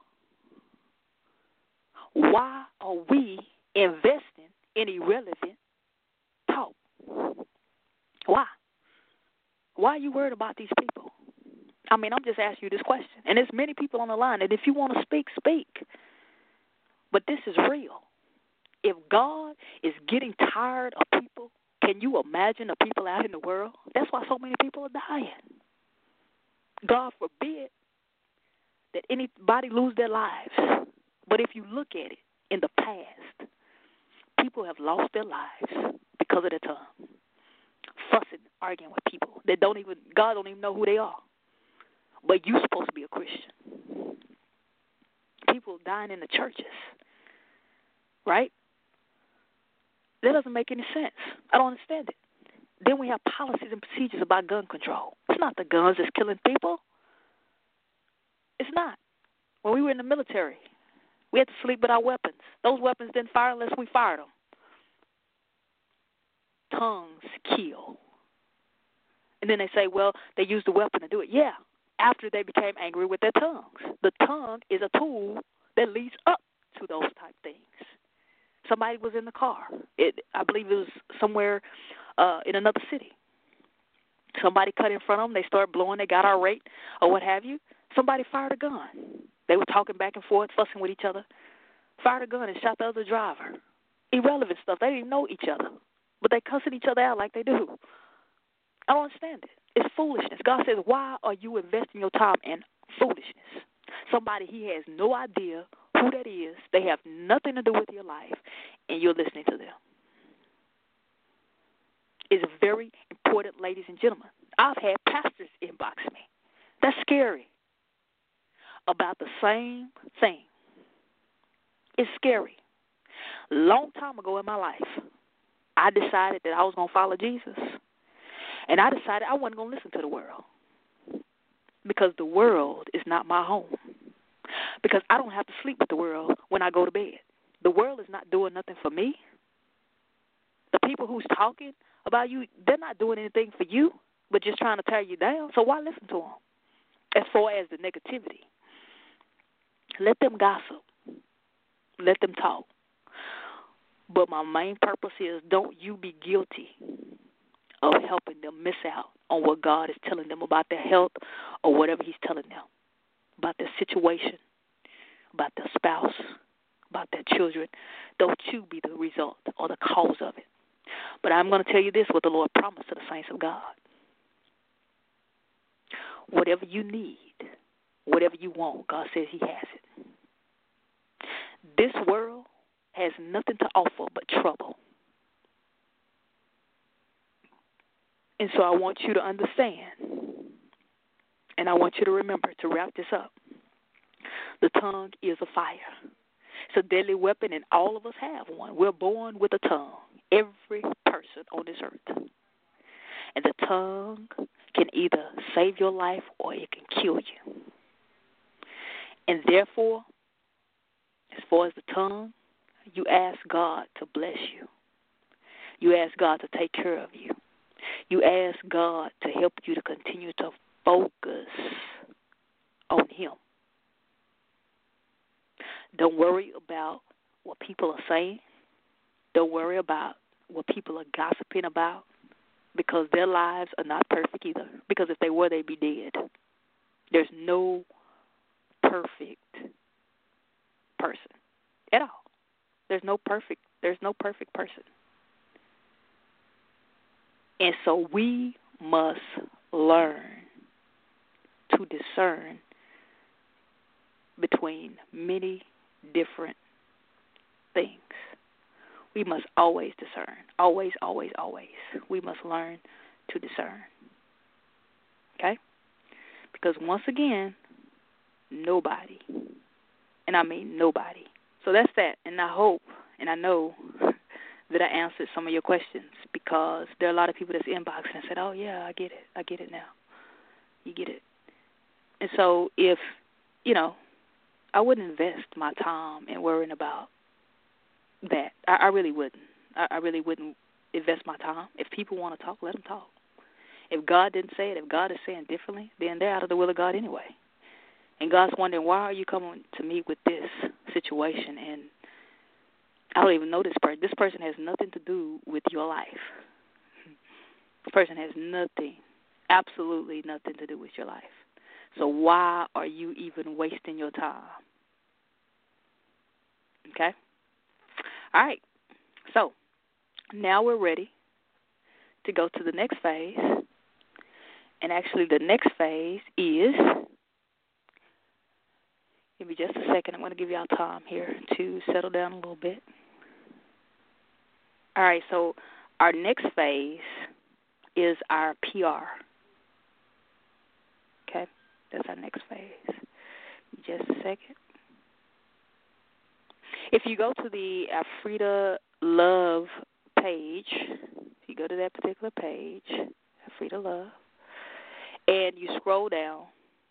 why are we investing in irrelevant talk? Why? Why are you worried about these people? I mean, I'm just asking you this question. And there's many people on the line, and if you want to speak, speak. But this is real. If God is getting tired of people, can you imagine the people out in the world? That's why so many people are dying. God forbid that anybody lose their lives. But if you look at it, in the past, people have lost their lives because of their tongue. Fussing, arguing with people that don't even, God don't even know who they are. But you're supposed to be a Christian. People dying in the churches, right? That doesn't make any sense. I don't understand it. Then we have policies and procedures about gun control. It's not the guns that's killing people. It's not. When we were in the military, we had to sleep with our weapons. Those weapons didn't fire unless we fired them. Tongues kill. And then they say, well, they used the weapon to do it. Yeah, after they became angry with their tongues. The tongue is a tool that leads up to those type things. Somebody was in the car. It, I believe it was somewhere uh, in another city. Somebody cut in front of them. They started blowing. They got irate or what have you. Somebody fired a gun. They were talking back and forth, fussing with each other. Fired a gun and shot the other driver. Irrelevant stuff. They didn't even know each other. But they cussing each other out like they do. I don't understand it. It's foolishness. God says, why are you investing your time in foolishness? Somebody he has no idea who that is. They have nothing to do with your life, and you're listening to them. It's very important, ladies and gentlemen. I've had pastors inbox me. That's scary. About the same thing. It's scary. Long time ago in my life, I decided that I was going to follow Jesus. And I decided I wasn't going to listen to the world. Because the world is not my home. Because I don't have to sleep with the world when I go to bed. The world is not doing nothing for me. The people who's talking about you, they're not doing anything for you, but just trying to tear you down. So why listen to them? As far as the negativity, let them gossip. Let them talk. But my main purpose is, don't you be guilty of helping them miss out on what God is telling them about their health or whatever he's telling them, about their situation, about their spouse, about their children. Don't you be the result or the cause of it. But I'm going to tell you this, what the Lord promised to the saints of God. Whatever you need, whatever you want, God says he has it. This world has nothing to offer but trouble. And so I want you to understand, and I want you to remember to wrap this up. The tongue is a fire. It's a deadly weapon, and all of us have one. We're born with a tongue, every person on this earth. And the tongue can either save your life or it can kill you. And therefore, as far as the tongue, you ask God to bless you. You ask God to take care of you. You ask God to help you to continue to focus on him. Don't worry about what people are saying. Don't worry about what people are gossiping about, because their lives are not perfect either. Because if they were, they'd be dead. There's no perfect person at all. There's no perfect. There's no perfect person. And so we must learn to discern between many different things. We must always discern. Always, always, always. We must learn to discern. Okay? Because once again, nobody. And I mean nobody. So that's that. And I hope and I know that I answered some of your questions, because there are a lot of people that's inboxing and said, oh, yeah, I get it. I get it now. You get it. And so if, you know, I wouldn't invest my time in worrying about that. I, I really wouldn't. I, I really wouldn't invest my time. If people want to talk, let them talk. If God didn't say it, if God is saying differently, then they're out of the will of God anyway. And God's wondering, why are you coming to me with this situation? And I don't even know this person. This person has nothing to do with your life. This person has nothing, absolutely nothing to do with your life. So why are you even wasting your time? Okay? All right. So now we're ready to go to the next phase. And actually the next phase is, give me just a second. I'm going to give y'all time here to settle down a little bit. All right, so our next phase is our P R. Okay, that's our next phase. Just a second. If you go to the Afrida Love page, if you go to that particular page, Afrida Love, and you scroll down,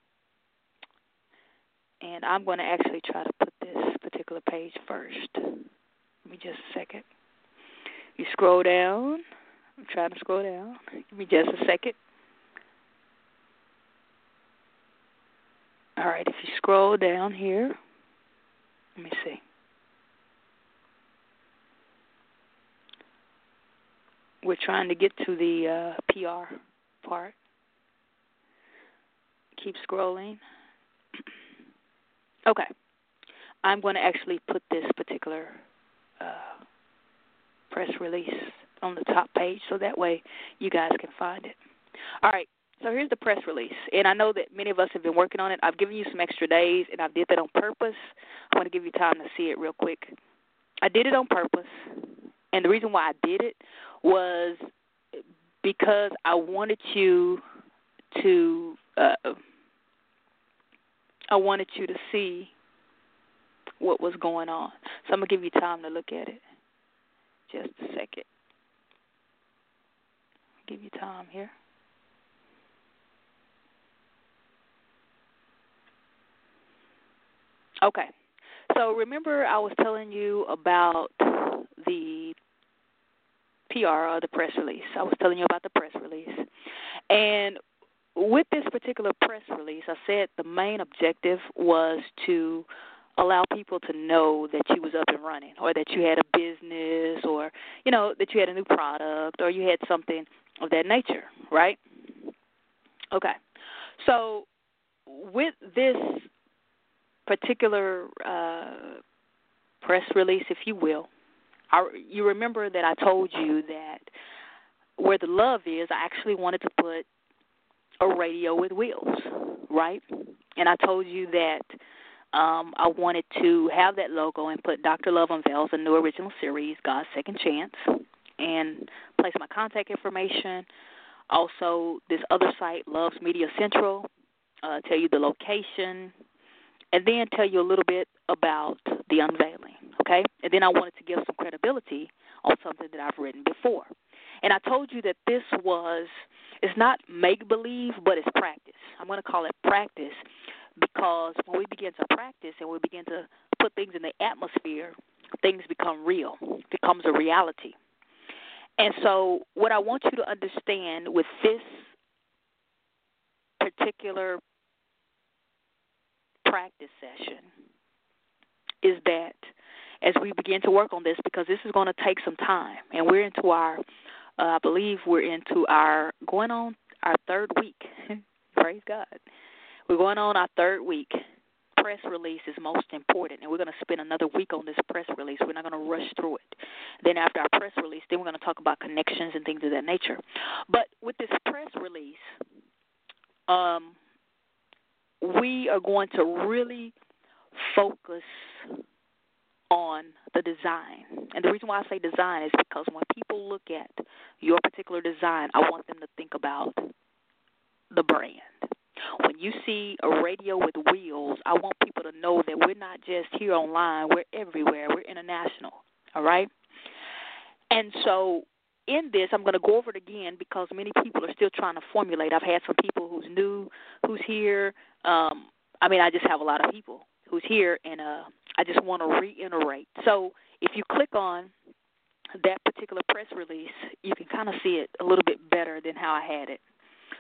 and I'm going to actually try to put this particular page first. Give me just a second. You scroll down. I'm trying to scroll down. Give me just a second. All right, if you scroll down here, let me see. We're trying to get to the uh, P R part. Keep scrolling. Okay. I'm going to actually put this particular uh, press release on the top page so that way you guys can find it. All right. So here's the press release. And I know that many of us have been working on it. I've given you some extra days, and I did that on purpose. I want to give you time to see it real quick. I did it on purpose. And the reason why I did it was because I wanted you to uh, I wanted you to see what was going on. So I'm going to give you time to look at it. Just a second. I'll give you time here. Okay. So remember I was telling you about the P R or the press release. I was telling you about the press release. And with this particular press release, I said the main objective was to allow people to know that you was up and running, or that you had a business, or, you know, that you had a new product, or you had something of that nature, right? Okay. So with this particular uh, press release, if you will, I, you remember that I told you that where the love is, I actually wanted to put a radio with wheels, right? And I told you that um, I wanted to have that logo and put Doctor Love Unveils, a new original series, God's Second Chance, and place my contact information. Also, this other site, Love's Media Central, uh, tell you the location, and then tell you a little bit about the unveiling, okay? And then I wanted to give some credibility on something that I've written before. And I told you that this was, it's not make-believe, but it's practice. I'm going to call it practice because when we begin to practice and we begin to put things in the atmosphere, things become real, it becomes a reality. And so what I want you to understand with this particular practice session is that as we begin to work on this, because this is going to take some time, and we're into our, uh, I believe we're into our, going on our third week. Praise God. We're going on our third week. Press release is most important, and we're going to spend another week on this press release. We're not going to rush through it. Then after our press release, then we're going to talk about connections and things of that nature. But with this press release, um, we are going to really focus on the design. And the reason why I say design is because when people look at your particular design, I want them to think about the brand. When you see a radio with wheels, I want people to know that we're not just here online. We're everywhere. We're international, all right? And so in this, I'm going to go over it again because many people are still trying to formulate. I've had some people who's new, who's here. Um, I mean, I just have a lot of people who's here, and uh, I just want to reiterate. So if you click on that particular press release, you can kind of see it a little bit better than how I had it.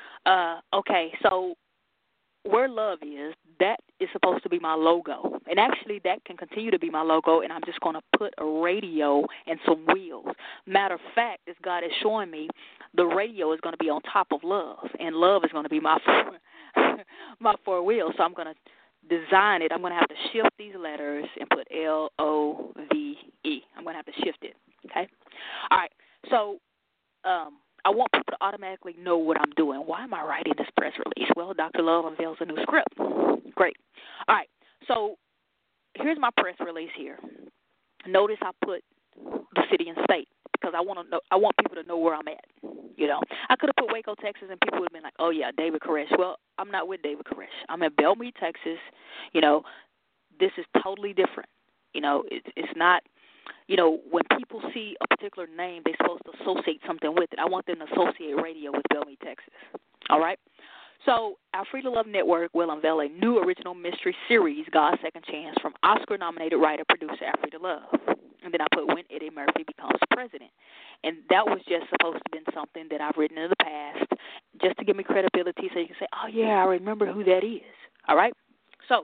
Uh, okay, so where love is, that is supposed to be my logo. And actually, that can continue to be my logo, and I'm just going to put a radio and some wheels. Matter of fact, as God is showing me, the radio is going to be on top of love, and love is going to be my four, my four wheels. So I'm going to design it. I'm going to have to shift these letters and put L O V E. I'm going to have to shift it, okay? All right, so um, I want people to automatically know what I'm doing. Why am I writing this press release? Well, Doctor Love unveils a new script. Great. All right, so here's my press release here. Notice I put the city and state because I want to know. I want people to know where I'm at. You know, I could have put Waco, Texas, and people would have been like, "Oh yeah, David Koresh." Well, I'm not with David Koresh. I'm in Bellmead, Texas. You know, this is totally different. You know, it, it's not. You know, when people see a particular name, they're supposed to associate something with it. I want them to associate radio with Bellmead, Texas. All right? So our Free to Love Network will unveil a new original mystery series, God's Second Chance, from Oscar-nominated writer-producer Free to Love. And then I put When Eddie Murphy Becomes President. And that was just supposed to have been something that I've written in the past just to give me credibility so you can say, oh, yeah, I remember who that is. All right? So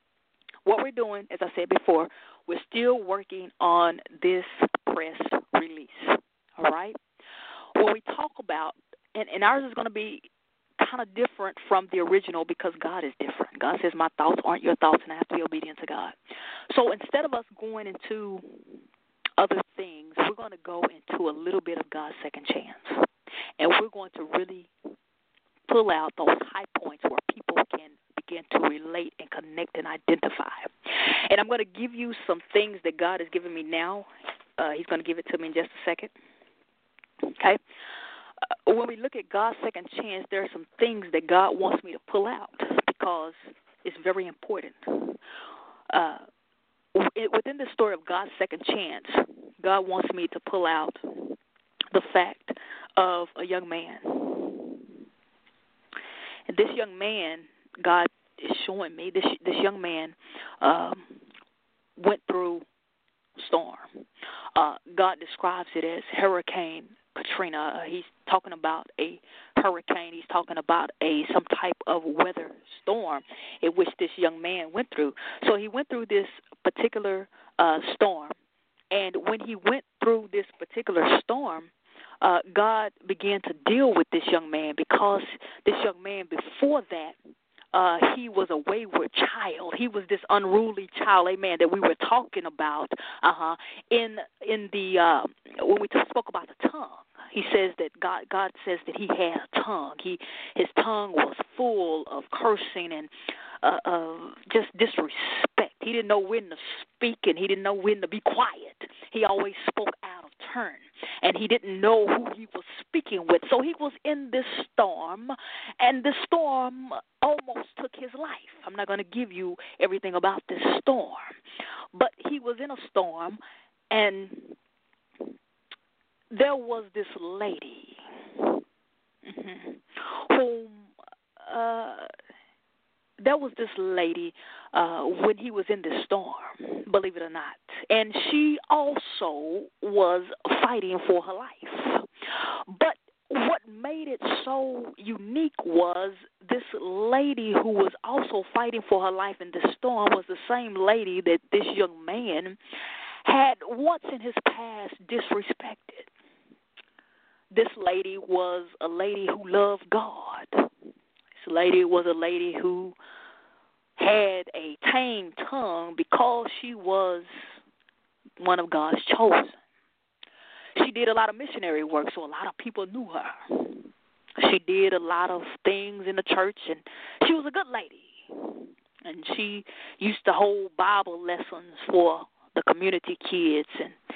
what we're doing, as I said before, we're still working on this press release, all right? When we talk about, and, and ours is going to be kind of different from the original because God is different. God says, my thoughts aren't your thoughts, and I have to be obedient to God. So instead of us going into other things, we're going to go into a little bit of God's second chance, and we're going to really pull out those high points where people can begin to relate and connect and identify. And I'm going to give you some things that God has given me now. Uh, he's going to give it to me in just a second. Okay? Uh, when we look at God's second chance, there are some things that God wants me to pull out because it's very important. Uh, within the story of God's second chance, God wants me to pull out the fact of a young man. And this young man, God is showing me, this this young man um, went through a storm. Uh, God describes it as Hurricane Katrina. Uh, he's talking about a hurricane. He's talking about a some type of weather storm in which this young man went through. So he went through this particular uh, storm, and when he went through this particular storm, Uh, God began to deal with this young man because this young man before that, uh, he was a wayward child. He was this unruly child, amen, that we were talking about uh-huh, in in the uh, when we spoke about the tongue. He says that God God says that he had a tongue. He his tongue was full of cursing and uh, uh, just disrespect. He didn't know when to speak and he didn't know when to be quiet. He always spoke out of turn, and he didn't know who he was speaking with. So he was in this storm, and the storm almost took his life. I'm not going to give you everything about this storm, but he was in a storm, and there was this lady mm-hmm, whom uh, there was this lady uh, when he was in this storm, believe it or not, and she also was fighting for her life. But what made it so unique was this lady who was also fighting for her life in this storm was the same lady that this young man had once in his past disrespected. This lady was a lady who loved God. This lady was a lady who had a tame tongue because she was one of God's chosen. She did a lot of missionary work, so a lot of people knew her. She did a lot of things in the church, and she was a good lady. And she used to hold Bible lessons for the community kids, and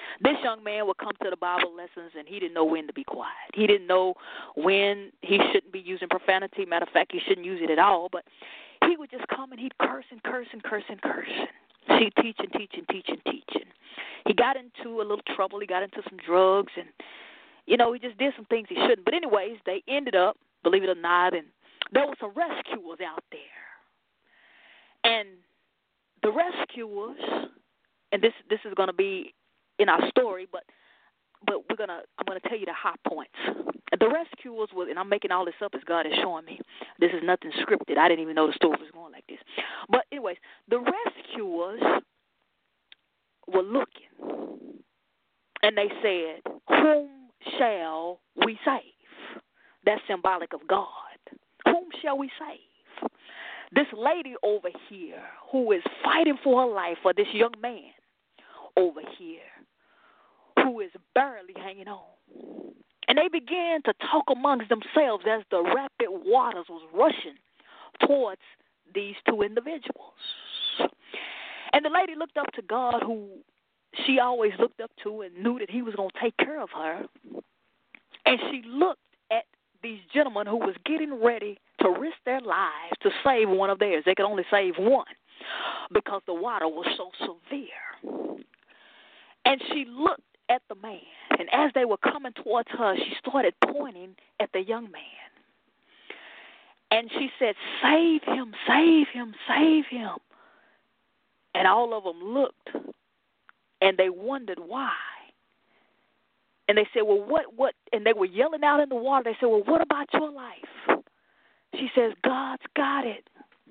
This young man would come to the Bible lessons, and he didn't know when to be quiet. He didn't know when he shouldn't be using profanity. Matter of fact, he shouldn't use it at all. But he would just come and he'd curse and curse and curse and curse. He'd teach and teach and teach and teach. And he got into a little trouble. He got into some drugs, and, you know, he just did some things he shouldn't. But anyways, they ended up, believe it or not, and there were some rescuers out there. And the rescuers, and this this is going to be in our story, but but we're gonna I'm gonna tell you the high points. The rescuers was, and I'm making all this up as God is showing me. This is nothing scripted. I didn't even know the story was going like this. But anyways, the rescuers were looking, and they said, "Whom shall we save?" That's symbolic of God. Whom shall we save? This lady over here who is fighting for her life, for this young man over here who is barely hanging on. And they began to talk amongst themselves as the rapid waters was rushing towards these two individuals. And the lady looked up to God, who she always looked up to and knew that he was going to take care of her. And she looked at these gentlemen who was getting ready to risk their lives to save one of theirs. They could only save one because the water was so severe. And she looked at the man, and as they were coming towards her, she started pointing at the young man. And she said, "Save him, save him, save him." And all of them looked, and they wondered why. And they said, well, what, what? And they were yelling out in the water. They said, well, what about your life? She says, God's got it.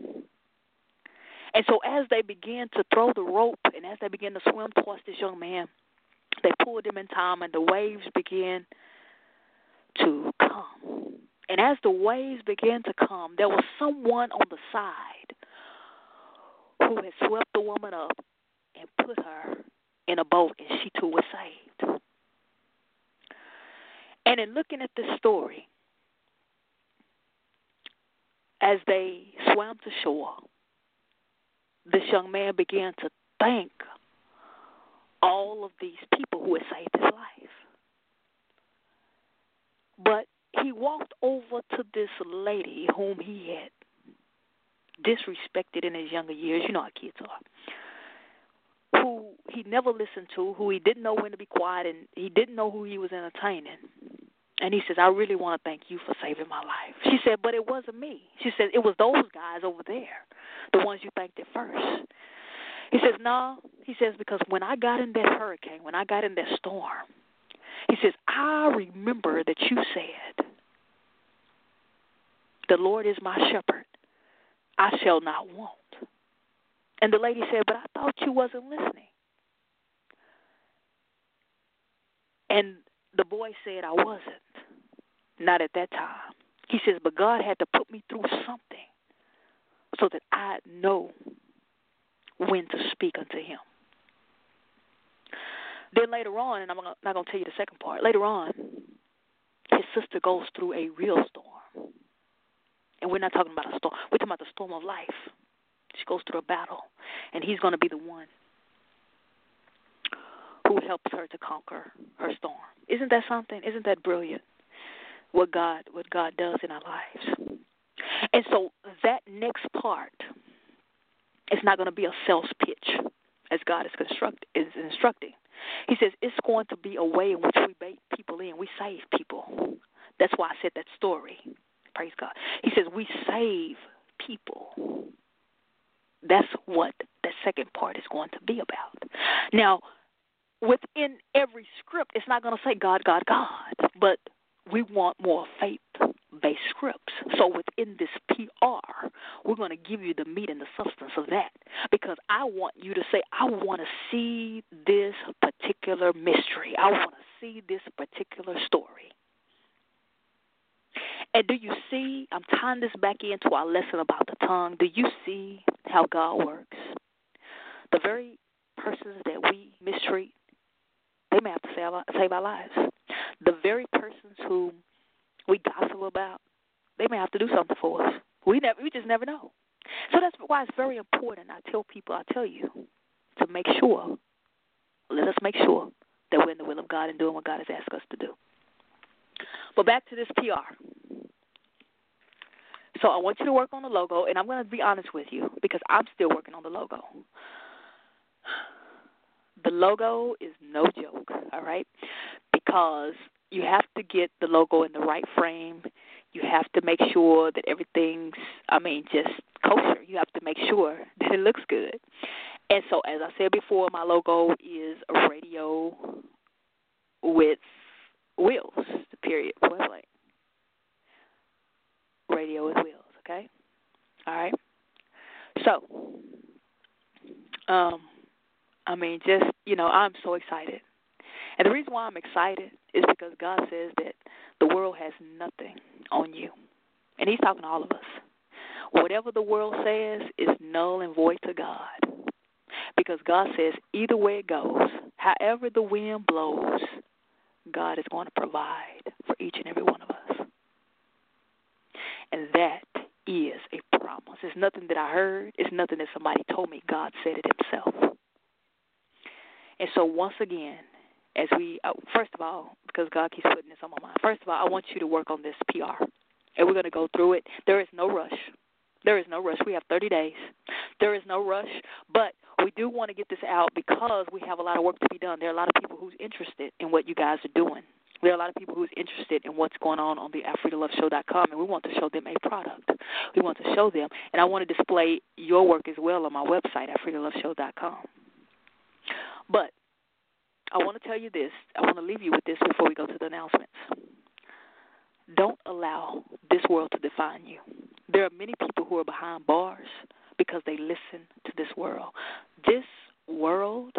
And so as they began to throw the rope and as they began to swim towards this young man, they pulled him in time, and the waves began to come. And as the waves began to come, there was someone on the side who had swept the woman up and put her in a boat, and she too was saved. And in looking at this story, as they swam to shore, this young man began to thank all of these people who had saved his life. But he walked over to this lady whom he had disrespected in his younger years. You know how kids are. Who he never listened to, who he didn't know when to be quiet, and he didn't know who he was entertaining. And he says, I really want to thank you for saving my life. She said, but it wasn't me. She said, it was those guys over there, the ones you thanked at first. He says, no. He says, because when I got in that hurricane, when I got in that storm, he says, I remember that you said, the Lord is my shepherd. I shall not want. And the lady said, but I thought you wasn't listening. And the boy said, I wasn't. Not at that time. He says, but God had to put me through something so that I know when to speak unto him. Then later on, and I'm not going to tell you the second part, later on, his sister goes through a real storm. And we're not talking about a storm. We're talking about the storm of life. She goes through a battle, and he's going to be the one who helps her to conquer her storm. Isn't that something? Isn't that brilliant? What God, what God does in our lives. And so that next part is not going to be a sales pitch, as God is construct is instructing. He says it's going to be a way in which we bait people in. We save people. That's why I said that story. Praise God. He says we save people. That's what that second part is going to be about. Now, within every script, it's not going to say God, God, God, but we want more faith-based scripts. So within this P R, we're going to give you the meat and the substance of that, because I want you to say, I want to see this particular mystery. I want to see this particular story. And do you see, I'm tying this back into our lesson about the tongue. Do you see how God works? The very persons that we mistreat, they may have to save our, save our lives. The very persons whom we gossip about, they may have to do something for us. We never, we just never know. So that's why it's very important. I tell people, I tell you, to make sure, let us make sure that God and doing what God has asked us to do. But back to this P R. So I want you to work on the logo, and I'm going to be honest with you because I'm still working on the logo. The logo is no joke, all right, because you have to get the logo in the right frame. You have to make sure that everything's, I mean, just kosher. You have to make sure that it looks good. And so, as I said before, my logo is a radio with wheels, period, point blank. Radio with wheels, okay? All right? So, um, I mean, just, you know, I'm so excited. And the reason why I'm excited is because God says that the world has nothing on you. And he's talking to all of us. Whatever the world says is null and void to God. Because God says either way it goes, however the wind blows, God is going to provide for each and every one of us. And that is a promise. It's nothing that I heard. It's nothing that somebody told me. God said it himself. And so once again, as we, uh, first of all, because God keeps putting this on my mind, first of all, I want you to work on this P R. And we're going to go through it. There is no rush. There is no rush. We have thirty days. There is no rush. But we do want to get this out because we have a lot of work to be done. There are a lot of people who's interested in what you guys are doing. There are a lot of people who's interested in what's going on on the Alfreda Love Show dot com, and we want to show them a product. We want to show them, and I want to display your work as well on my website, Alfreda Love Show dot com. But I want to tell you this. I want to leave you with this before we go to the announcements. Don't allow this world to define you. There are many people who are behind bars because they listen to this world. This world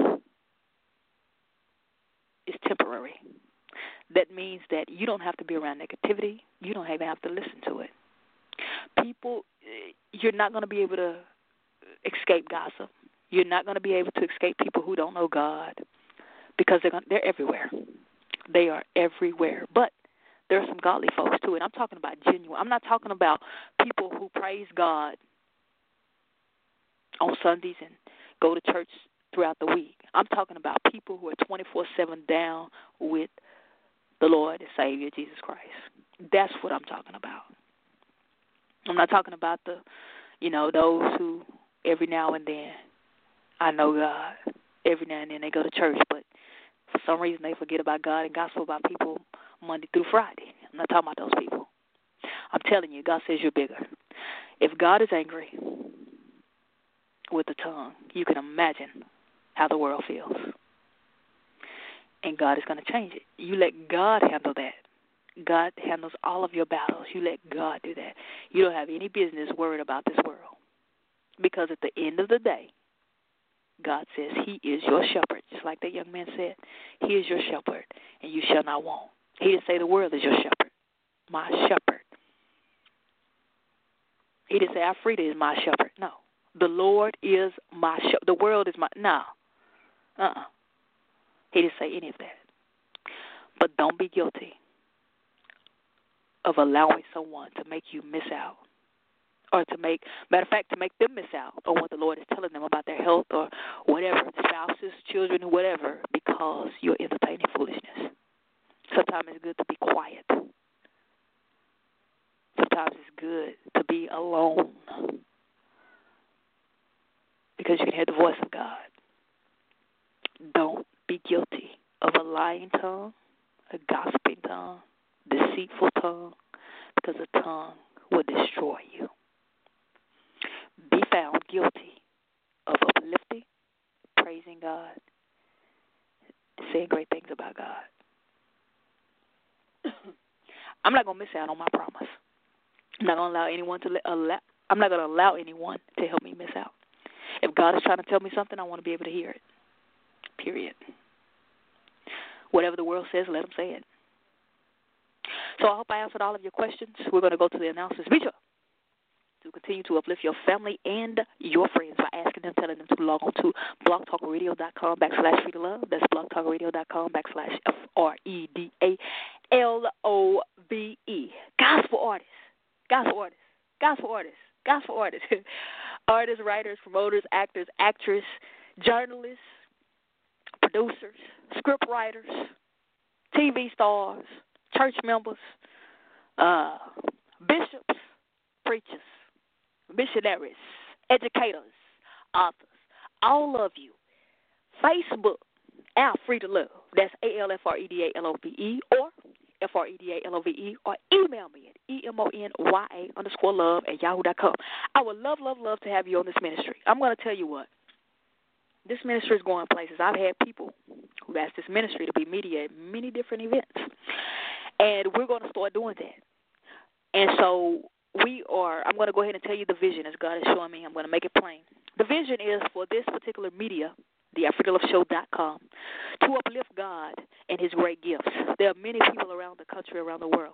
is temporary. That means that you don't have to be around negativity. You don't even have to listen to it. People, you're not going to be able to escape gossip. You're not going to be able to escape people who don't know God because they're, gonna, they're everywhere. They are everywhere. But there are some godly folks, too, and I'm talking about genuine. I'm not talking about people who praise God on Sundays and go to church throughout the week. I'm talking about people who are twenty-four seven down with the Lord and Savior, Jesus Christ. That's what I'm talking about. I'm not talking about the, you know, those who every now and then, I know God. Every now and then they go to church, but for some reason they forget about God and gospel about people Monday through Friday. I'm not talking about those people. I'm telling you, God says you're bigger. If God is angry with the tongue, you can imagine how the world feels. And God is going to change it. You let God handle that. God handles all of your battles. You let God do that. You don't have any business worried about this world. Because at the end of the day, God says he is your shepherd. Just like that young man said, he is your shepherd, and you shall not want. He didn't say the world is your shepherd. My shepherd. He didn't say Alfreda is my shepherd. No. The Lord is my shepherd. The world is my, no. Uh-uh. He didn't say any of that. But don't be guilty of allowing someone to make you miss out. Or to make, matter of fact, to make them miss out on what the Lord is telling them about their health or whatever, spouses, children, whatever, because you're entertaining foolishness. Sometimes it's good to be quiet. Sometimes it's good to be alone because you can hear the voice of God. Don't be guilty of a lying tongue, a gossiping tongue, deceitful tongue, because a tongue will destroy you. Be found guilty of uplifting, praising God, and saying great things about God. I'm not going to miss out on my promise. I'm not going to allow anyone to allow. I'm not going to allow anyone to help me miss out. If God is trying to tell me something, I want to be able to hear it. Period. Whatever the world says, let them say it. So I hope I answered all of your questions. We're going to go to the announcements. Be sure to continue to uplift your family and your friends by asking them, telling them to log on to blogtalkradio.com backslash Freda Love. That's blogtalkradio.com backslash F R E D A L O V E. Gospel artists, gospel artists, gospel artists, gospel artists, artists, writers, promoters, actors, actresses, journalists, producers, script writers, T V stars, church members, uh, bishops, preachers, missionaries, educators, authors, all of you. Facebook, Al Freda Love. That's A L F R E D A L O V E or F R E D A L O V E, or email me at E M O N Y A underscore love at yahoo dot com. I would love, love, love to have you on this ministry. I'm going to tell you what. This ministry is going places. I've had people who've asked this ministry to be media at many different events, and we're going to start doing that. And so we are, I'm going to go ahead and tell you the vision as God is showing me. I'm going to make it plain. The vision is for this particular media, the Africa Love Show dot com, to uplift God and his great gifts. There are many people around the country, around the world,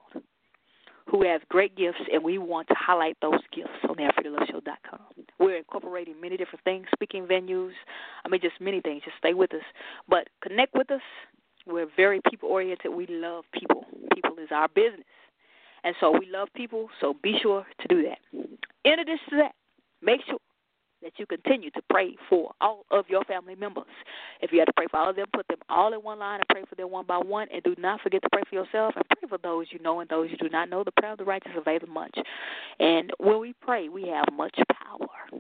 who have great gifts, and we want to highlight those gifts on the Africa Love Show dot com. We're incorporating many different things, speaking venues, I mean, just many things. Just stay with us. But connect with us. We're very people-oriented. We love people. People is our business. And so we love people, so be sure to do that. In addition to that, make sure that you continue to pray for all of your family members. If you have to pray for all of them, put them all in one line and pray for them one by one. And do not forget to pray for yourself and pray for those you know and those you do not know. The prayer of the righteous availeth much. And when we pray, we have much power.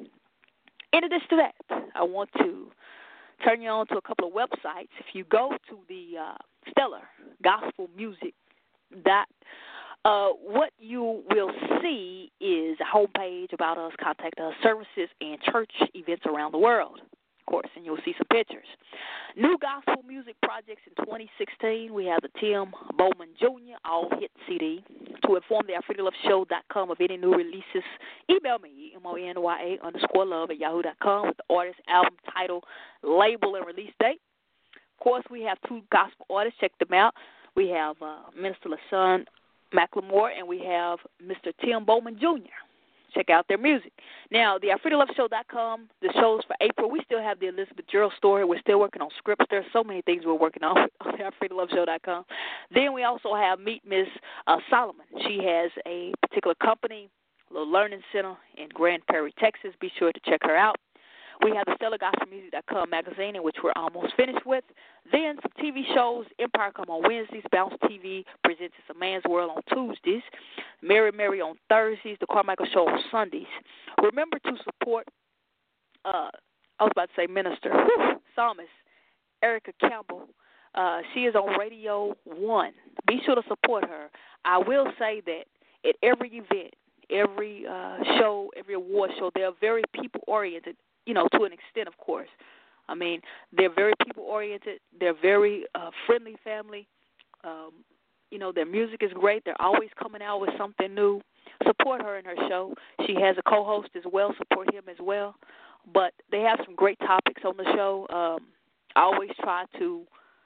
In addition to that, I want to turn you on to a couple of websites. If you go to the uh, Stellar Gospel Music dot Uh, what you will see is a homepage about us, contact us, services, and church events around the world, of course, and you'll see some pictures. New gospel music projects in twenty sixteen. We have the Tim Bowman Junior all-hit C D. To inform the Africa Love Show dot com of any new releases, email me, M O N Y A underscore love at yahoo dot com with the artist, album, title, label, and release date. Of course, we have two gospel artists. Check them out. We have uh, Minister LaShawn McLemore, and we have Mister Tim Bowman Junior Check out their music. Now, the Africa Love Show dot com, the shows for April, we still have the Elizabeth Gerald story. We're still working on scripts. There's so many things we're working on on the Africa Love Show dot com. Then we also have Meet Miss uh, Solomon. She has a particular company, a little learning center in Grand Prairie, Texas. Be sure to check her out. We have the Stellar Gospel Music dot com magazine, in which we're almost finished with. Then some T V shows. Empire Come on Wednesdays. Bounce T V presents It's a Man's World on Tuesdays. Mary Mary on Thursdays. The Carmichael Show on Sundays. Remember to support, uh, I was about to say minister, whew, psalmist, Erica Campbell. Uh, she is on Radio one. Be sure to support her. I will say that at every event, every uh, show, every award show, they are very people-oriented. You know, to an extent, of course. I mean, they're very people-oriented. They're very uh, friendly family. Um, you know, their music is great. They're always coming out with something new. Support her in her show. She has a co-host as well. Support him as well. But they have some great topics on the show. Um, I always try to,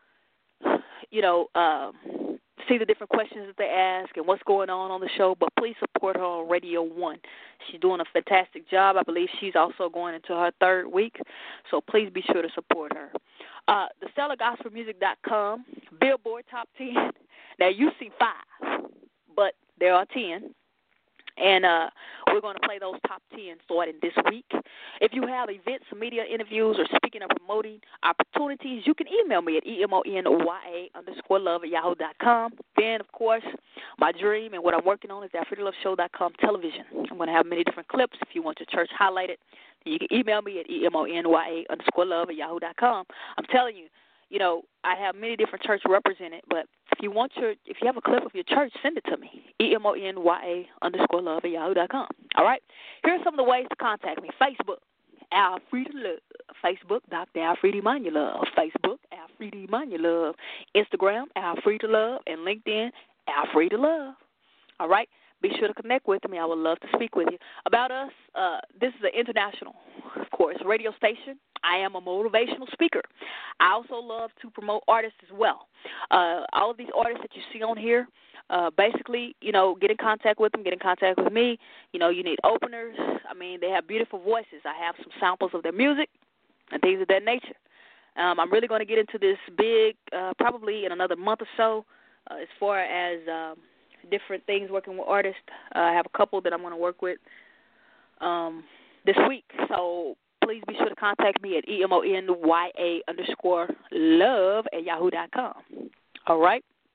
you know, um, see the different questions that they ask and what's going on on the show, but please support her on Radio one. She's doing a fantastic job. I believe she's also going into her third week, so please be sure to support her. Uh, the Stellar Gospel Music dot com, Billboard Top ten. Now, you see five, but there are ten. And uh, we're going to play those top ten starting this week. If you have events, media interviews, or speaking or promoting opportunities, you can email me at E M O N Y A underscore love at yahoo dot com. Then, of course, my dream and what I'm working on is the Africa Love Show dot com television. I'm going to have many different clips. If you want your church highlighted, you can email me at E M O N Y A underscore love at yahoo dot com. I'm telling you, you know, I have many different churches represented, but if you want your, if you have a clip of your church, send it to me. E M O N Y A underscore love at yahoo dot com. All right? Here are some of the ways to contact me. Facebook, Al Freda Love. Facebook, Doctor Al Freda Love. Facebook, Al Freda Love. Instagram, Al Freda Love. And LinkedIn, Al Freda Love. All right? Be sure to connect with me. I would love to speak with you. About us, uh, this is an international, of course, radio station. I am a motivational speaker. I also love to promote artists as well. Uh, all of these artists that you see on here, uh, basically, you know, get in contact with them, get in contact with me. You know, you need openers. I mean, they have beautiful voices. I have some samples of their music and things of that nature. Um, I'm really going to get into this big, uh, probably in another month or so, uh, as far as um, different things working with artists. Uh, I have a couple that I'm going to work with um, this week. So please be sure to contact me at E M O N Y A underscore love at yahoo dot com. All right?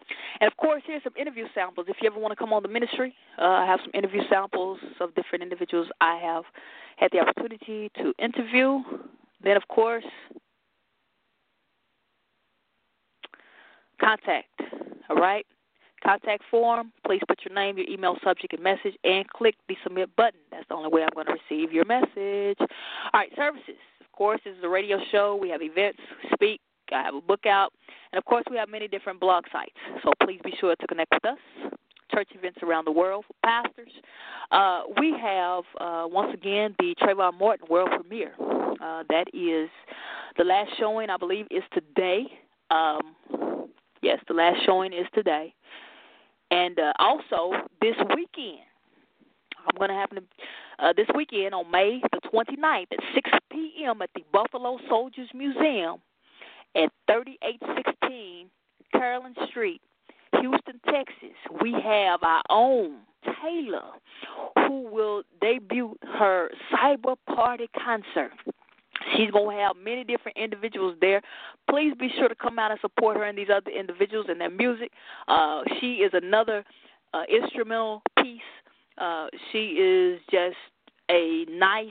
And, of course, here's some interview samples. If you ever want to come on the ministry, uh, I have some interview samples of different individuals I have had the opportunity to interview. Then, of course, contact, all right? Contact form. Please put your name, your email, subject, and message, and click the submit button. That's the only way I'm going to receive your message. All right, services. Of course, this is a radio show. We have events, speak. I have a book out. And, of course, we have many different blog sites. So please be sure to connect with us. Church events around the world for pastors. Uh, we have, uh, once again, the Trayvon Martin world premiere. Uh, that is the last showing, I believe, is today. Um, yes, the last showing is today. And uh, also this weekend, I'm going to have uh, this weekend on May the twenty-ninth at six p.m. at the Buffalo Soldiers Museum at thirty-eight sixteen Carolyn Street, Houston, Texas. We have our own Taylor, who will debut her Cyber Party concert. She's going to have many different individuals there. Please be sure to come out and support her and these other individuals and their music. Uh, she is another uh, instrumental piece. Uh, she is just a nice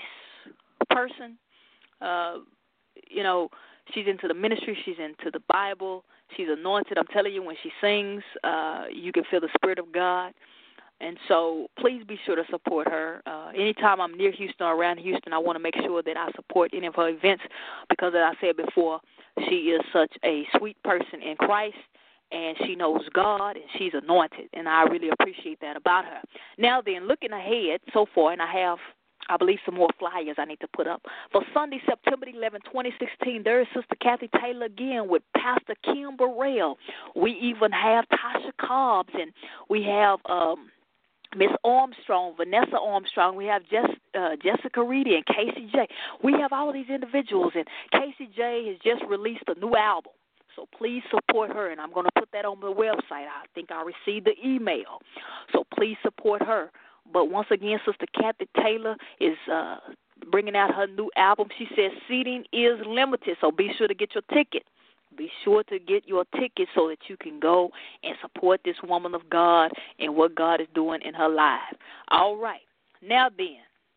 person. Uh, you know, she's into the ministry. She's into the Bible. She's anointed. I'm telling you, when she sings, uh, you can feel the Spirit of God. And so please be sure to support her. Uh, anytime I'm near Houston or around Houston, I want to make sure that I support any of her events because, as I said before, she is such a sweet person in Christ, and she knows God, and she's anointed, and I really appreciate that about her. Now then, looking ahead so far, and I have, I believe, some more flyers I need to put up. For Sunday, September eleventh, twenty sixteen, there is Sister Kathy Taylor again with Pastor Kim Burrell. We even have Tasha Cobbs, and we have um, Miss Armstrong, Vanessa Armstrong. We have Jess, uh, Jessica Reedy and Casey J. We have all of these individuals, and Casey J has just released a new album. So please support her, and I'm going to put that on the website. I think I received the email. So please support her. But once again, Sister Kathy Taylor is uh, bringing out her new album. She says seating is limited, so be sure to get your ticket. Be sure to get your ticket so that you can go and support this woman of God and what God is doing in her life. All right. Now then,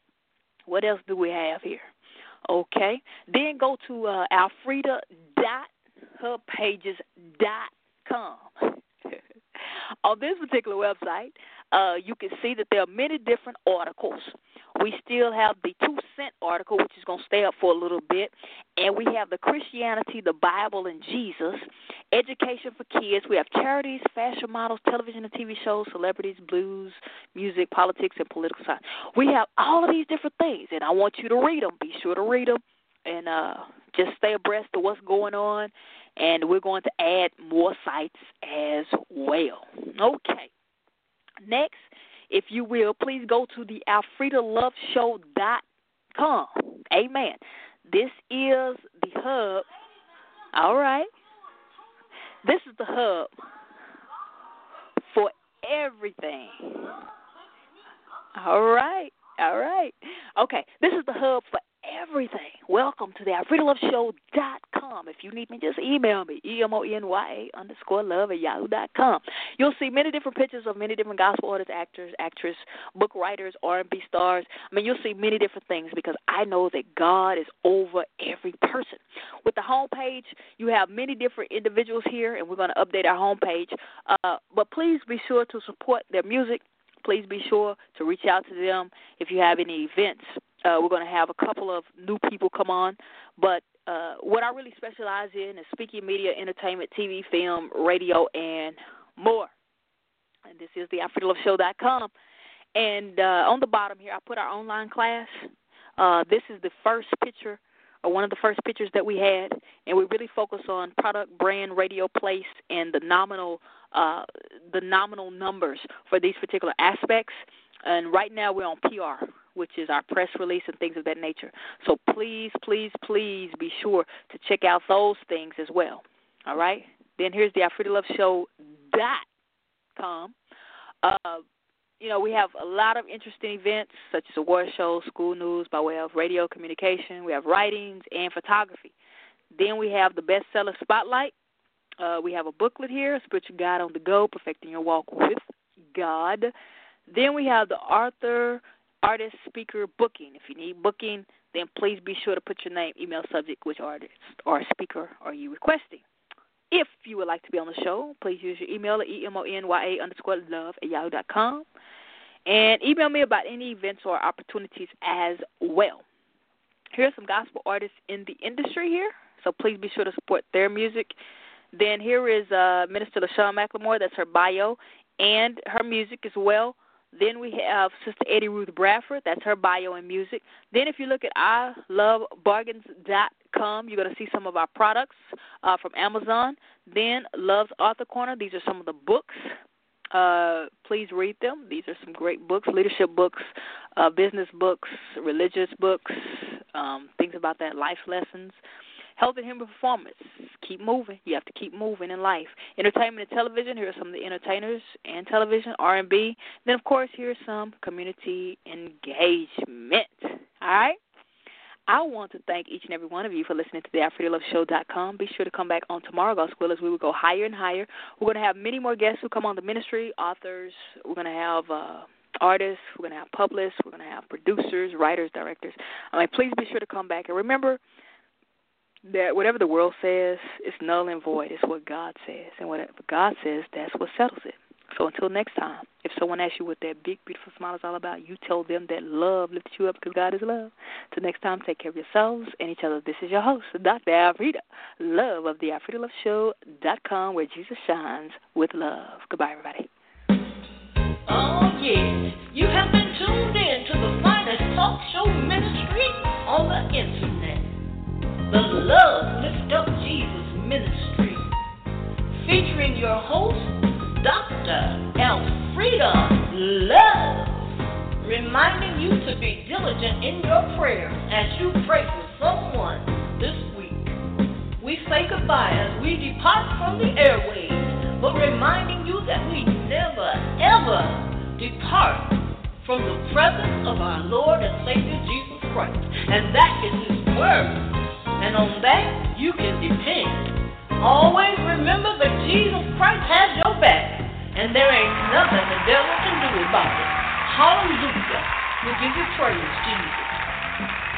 what else do we have here? Okay. Then go to uh, alfreda dot hub pages dot com. On this particular website, uh, you can see that there are many different articles. We still have the Two Cent article, which is going to stay up for a little bit. And we have the Christianity, the Bible, and Jesus, education for kids. We have charities, fashion models, television and T V shows, celebrities, blues, music, politics, and political science. We have all of these different things, and I want you to read them. Be sure to read them and uh, just stay abreast of what's going on. And we're going to add more sites as well. Okay. Next, if you will, please go to the alfreda love show dot com. Amen. This is the hub. All right. This is the hub for everything. All right. All right. Okay. This is the hub for everything. Welcome to the alfreda love show dot com. If you need me, just email me, E M O N Y A underscore love at yahoo dot com. You'll see many different pictures of many different gospel artists, actors, actresses, book writers, R and B stars. I mean, you'll see many different things because I know that God is over every person. With the homepage, you have many different individuals here, and we're going to update our homepage. Uh, but please be sure to support their music. Please be sure to reach out to them if you have any events. Uh, we're going to have a couple of new people come on. But uh, what I really specialize in is speaking, media, entertainment, T V, film, radio, and more. And this is the alfreda love show dot com. And uh, on the bottom here, I put our online class. Uh, this is the first picture, or one of the first pictures that we had. And we really focus on product, brand, radio, place, and the nominal, uh, the nominal numbers for these particular aspects. And right now we're on P R, which is our press release and things of that nature. So please, please, please be sure to check out those things as well. All right? Then here's the alfreda love show dot com. Uh, you know, we have a lot of interesting events such as award shows, school news by way of radio communication. We have writings and photography. Then we have the bestseller spotlight. Uh, we have a booklet here, Spiritual Guide on the Go, Perfecting Your Walk with God. Then we have the author, artist, speaker booking. If you need booking, then please be sure to put your name, email, subject, which artist or speaker are you requesting. If you would like to be on the show, please use your email at E-M-O-N-Y-A underscore love at yahoo dot com. And email me about any events or opportunities as well. Here are some gospel artists in the industry here, so please be sure to support their music. Then here is uh, Minister LaShawn McLemore. That's her bio and her music as well. Then we have Sister Eddie Ruth Bradford. That's her bio and music. Then if you look at I love bargains dot com, you're going to see some of our products uh, from Amazon. Then Love's Author Corner. These are some of the books. Uh, please read them. These are some great books, leadership books, uh, business books, religious books, um, things about that, life lessons. Health and human performance. Keep moving. You have to keep moving in life. Entertainment and television. Here are some of the entertainers and television, R and B. Then, of course, here's some community engagement. All right? I want to thank each and every one of you for listening to the Alfreda Love Show dot com. Be sure to come back on tomorrow, Gospel, as we will go higher and higher. We're going to have many more guests who come on the ministry, authors. We're going to have uh, artists. We're going to have publicists. We're going to have producers, writers, directors. I mean, please be sure to come back. And remember that whatever the world says, it's null and void. It's what God says. And whatever God says, that's what settles it. So until next time, if someone asks you what that big, beautiful smile is all about, you tell them that love lifts you up because God is love. Till next time, take care of yourselves and each other. This is your host, Doctor Alfreda, love of the Alfreda Love Show dot com, where Jesus shines with love. Goodbye, everybody. Oh, yeah. You have been tuned in to the finest talk show ministry on the internet. The Love Lift Up Jesus Ministry, featuring your host, Doctor Alfreda Love, reminding you to be diligent in your prayers as you pray for someone this week. We say goodbye as we depart from the airwaves, but reminding you that we never, ever depart from the presence of our Lord and Savior Jesus Christ, and that is His Word. And on that, you can depend. Always remember that Jesus Christ has your back, and there ain't nothing the devil can do about it. Hallelujah. We give you praise, Jesus.